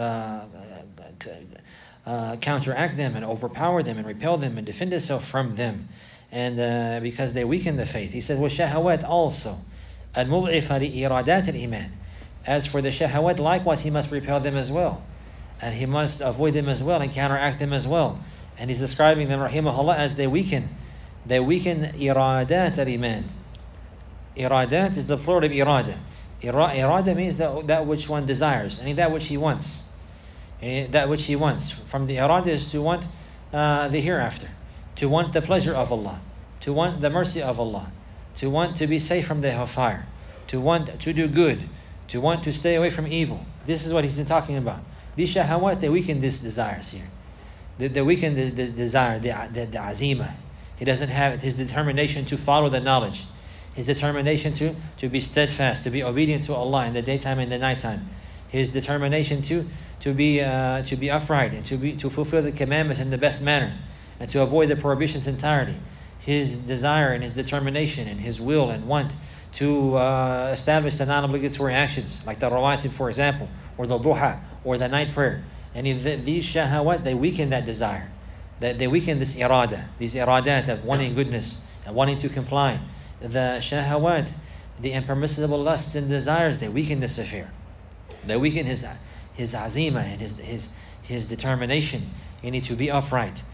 counteract them and overpower them and repel them and defend himself from them, and because they weaken the faith. He said, وَالشَّهَوَاتِ also الْمُضْعِفَ لِإِرَادَاتِ الْإِيمَانِ. As for the shahawat, likewise he must repel them as well, and he must avoid them as well and counteract them as well. And he's describing them, rahimahullah, as they weaken iradat al-iman. Iradat is the plural of irada. Irada means that which one desires, and that which he wants. That which he wants. From the irada is to want the hereafter, to want the pleasure of Allah, to want the mercy of Allah, to want to be safe from the hellfire, to want to do good, to want to stay away from evil. This is what he's talking about. These shahawat, they weaken these desires here. They weaken the desire, the azima. He doesn't have his determination to follow the knowledge, his determination to be steadfast, to be obedient to Allah in the daytime and the nighttime, his determination to be upright and to fulfill the commandments in the best manner and to avoid the prohibitions entirely. His desire and his determination and his will and want to establish the non-obligatory actions like the rawatib, for example, or the duha, or the night prayer. And these shahawat, they weaken that desire. They weaken this irada, these iradat of wanting goodness and wanting to comply. The shahawat, the impermissible lusts and desires, they weaken this affair. They weaken his azima and his determination. You need to be upright,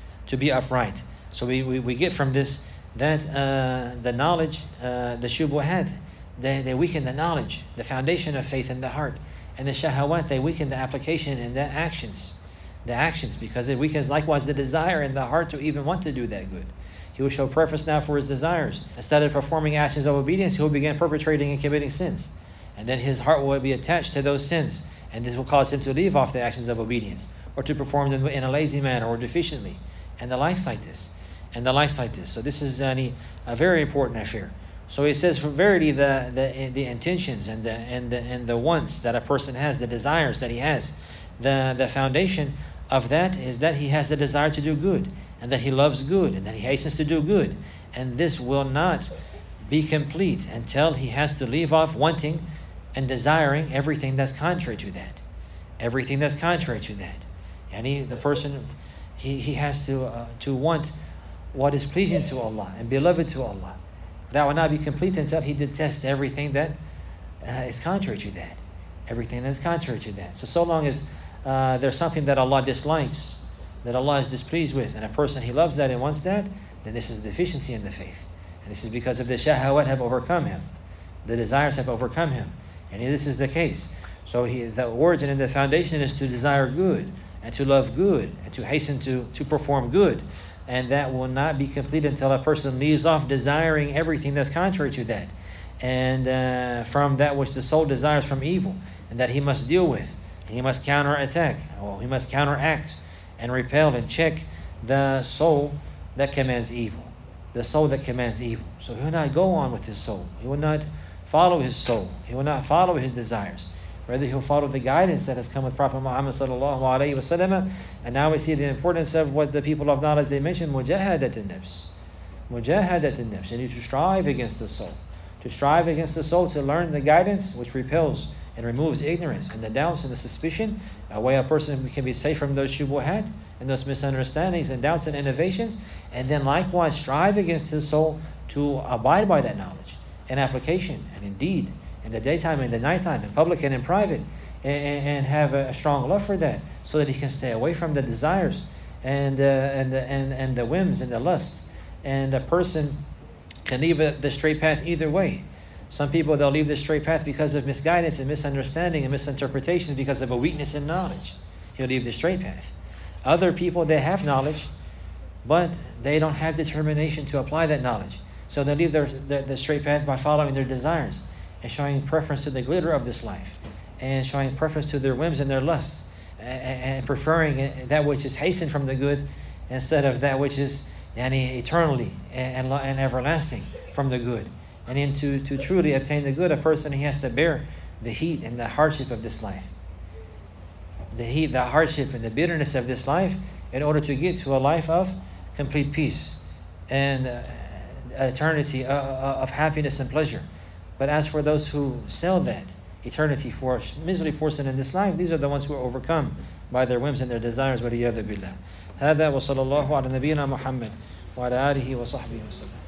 So we get from this that the knowledge, the shubuhat, they weaken the knowledge, the foundation of faith in the heart. And the shahawat, they weaken the application and the actions, because it weakens likewise the desire in the heart to even want to do that good. He will show preference now for his desires. Instead of performing actions of obedience, he will begin perpetrating and committing sins. And then his heart will be attached to those sins. And this will cause him to leave off the actions of obedience, or to perform them in a lazy manner or deficiently, and the likes like this. So this is a very important affair. So he says, for verily, the intentions and the wants that a person has, the desires that he has, the foundation of that is that he has the desire to do good, and that he loves good, and that he hastens to do good. And this will not be complete until he has to leave off wanting and desiring everything that's contrary to that. The person, he has to want what is pleasing to Allah and beloved to Allah. That will not be complete until he detests everything that is contrary to that. Everything that is contrary to that. So long as there's something that Allah dislikes, that Allah is displeased with, and a person, he loves that and wants that, then this is a deficiency in the faith. And this is because of the shahawat have overcome him. The desires have overcome him. And this is the case. So the origin and the foundation is to desire good, and to love good, and to hasten to perform good. And that will not be complete until a person leaves off desiring everything that's contrary to that. And from that which the soul desires from evil, and that he must deal with. And he must counterattack, or he must counteract and repel and check the soul that commands evil. The soul that commands evil. So he will not go on with his soul. He will not follow his soul. He will not follow his desires. Rather, he'll follow the guidance that has come with Prophet Muhammad sallallahu alaihi wasallam. And now we see the importance of what the people of knowledge, they mentioned, mujahadat al-nafs. Mujahadat al-nafs. You need to strive against the soul. To strive against the soul, to learn the guidance which repels and removes ignorance and the doubts and the suspicion, a way a person can be safe from those shubuhat and those misunderstandings and doubts and innovations. And then likewise strive against his soul to abide by that knowledge and application and indeed in the daytime and the nighttime, in public and in private, and have a strong love for that, so that he can stay away from the desires and the whims and the lusts. And a person can leave the straight path either way. Some people, they'll leave the straight path because of misguidance and misunderstanding and misinterpretations, because of a weakness in knowledge. He'll leave the straight path. Other people, they have knowledge, but they don't have determination to apply that knowledge. So they leave the straight path by following their desires and showing preference to the glitter of this life, and showing preference to their whims and their lusts, and preferring that which is hastened from the good instead of that which is eternally and everlasting from the good. And then to truly obtain the good, a person, he has to bear the heat and the hardship of this life. The heat, the hardship, and the bitterness of this life, in order to get to a life of complete peace and eternity of happiness and pleasure. But as for those who sell that eternity for a miserly portion in this life, these are the ones who are overcome by their whims and their desires. وَلِيَّذُ بِاللَّهِ هذا وصلى الله على نبينا محمد وعلى آله وصحبه وسلم.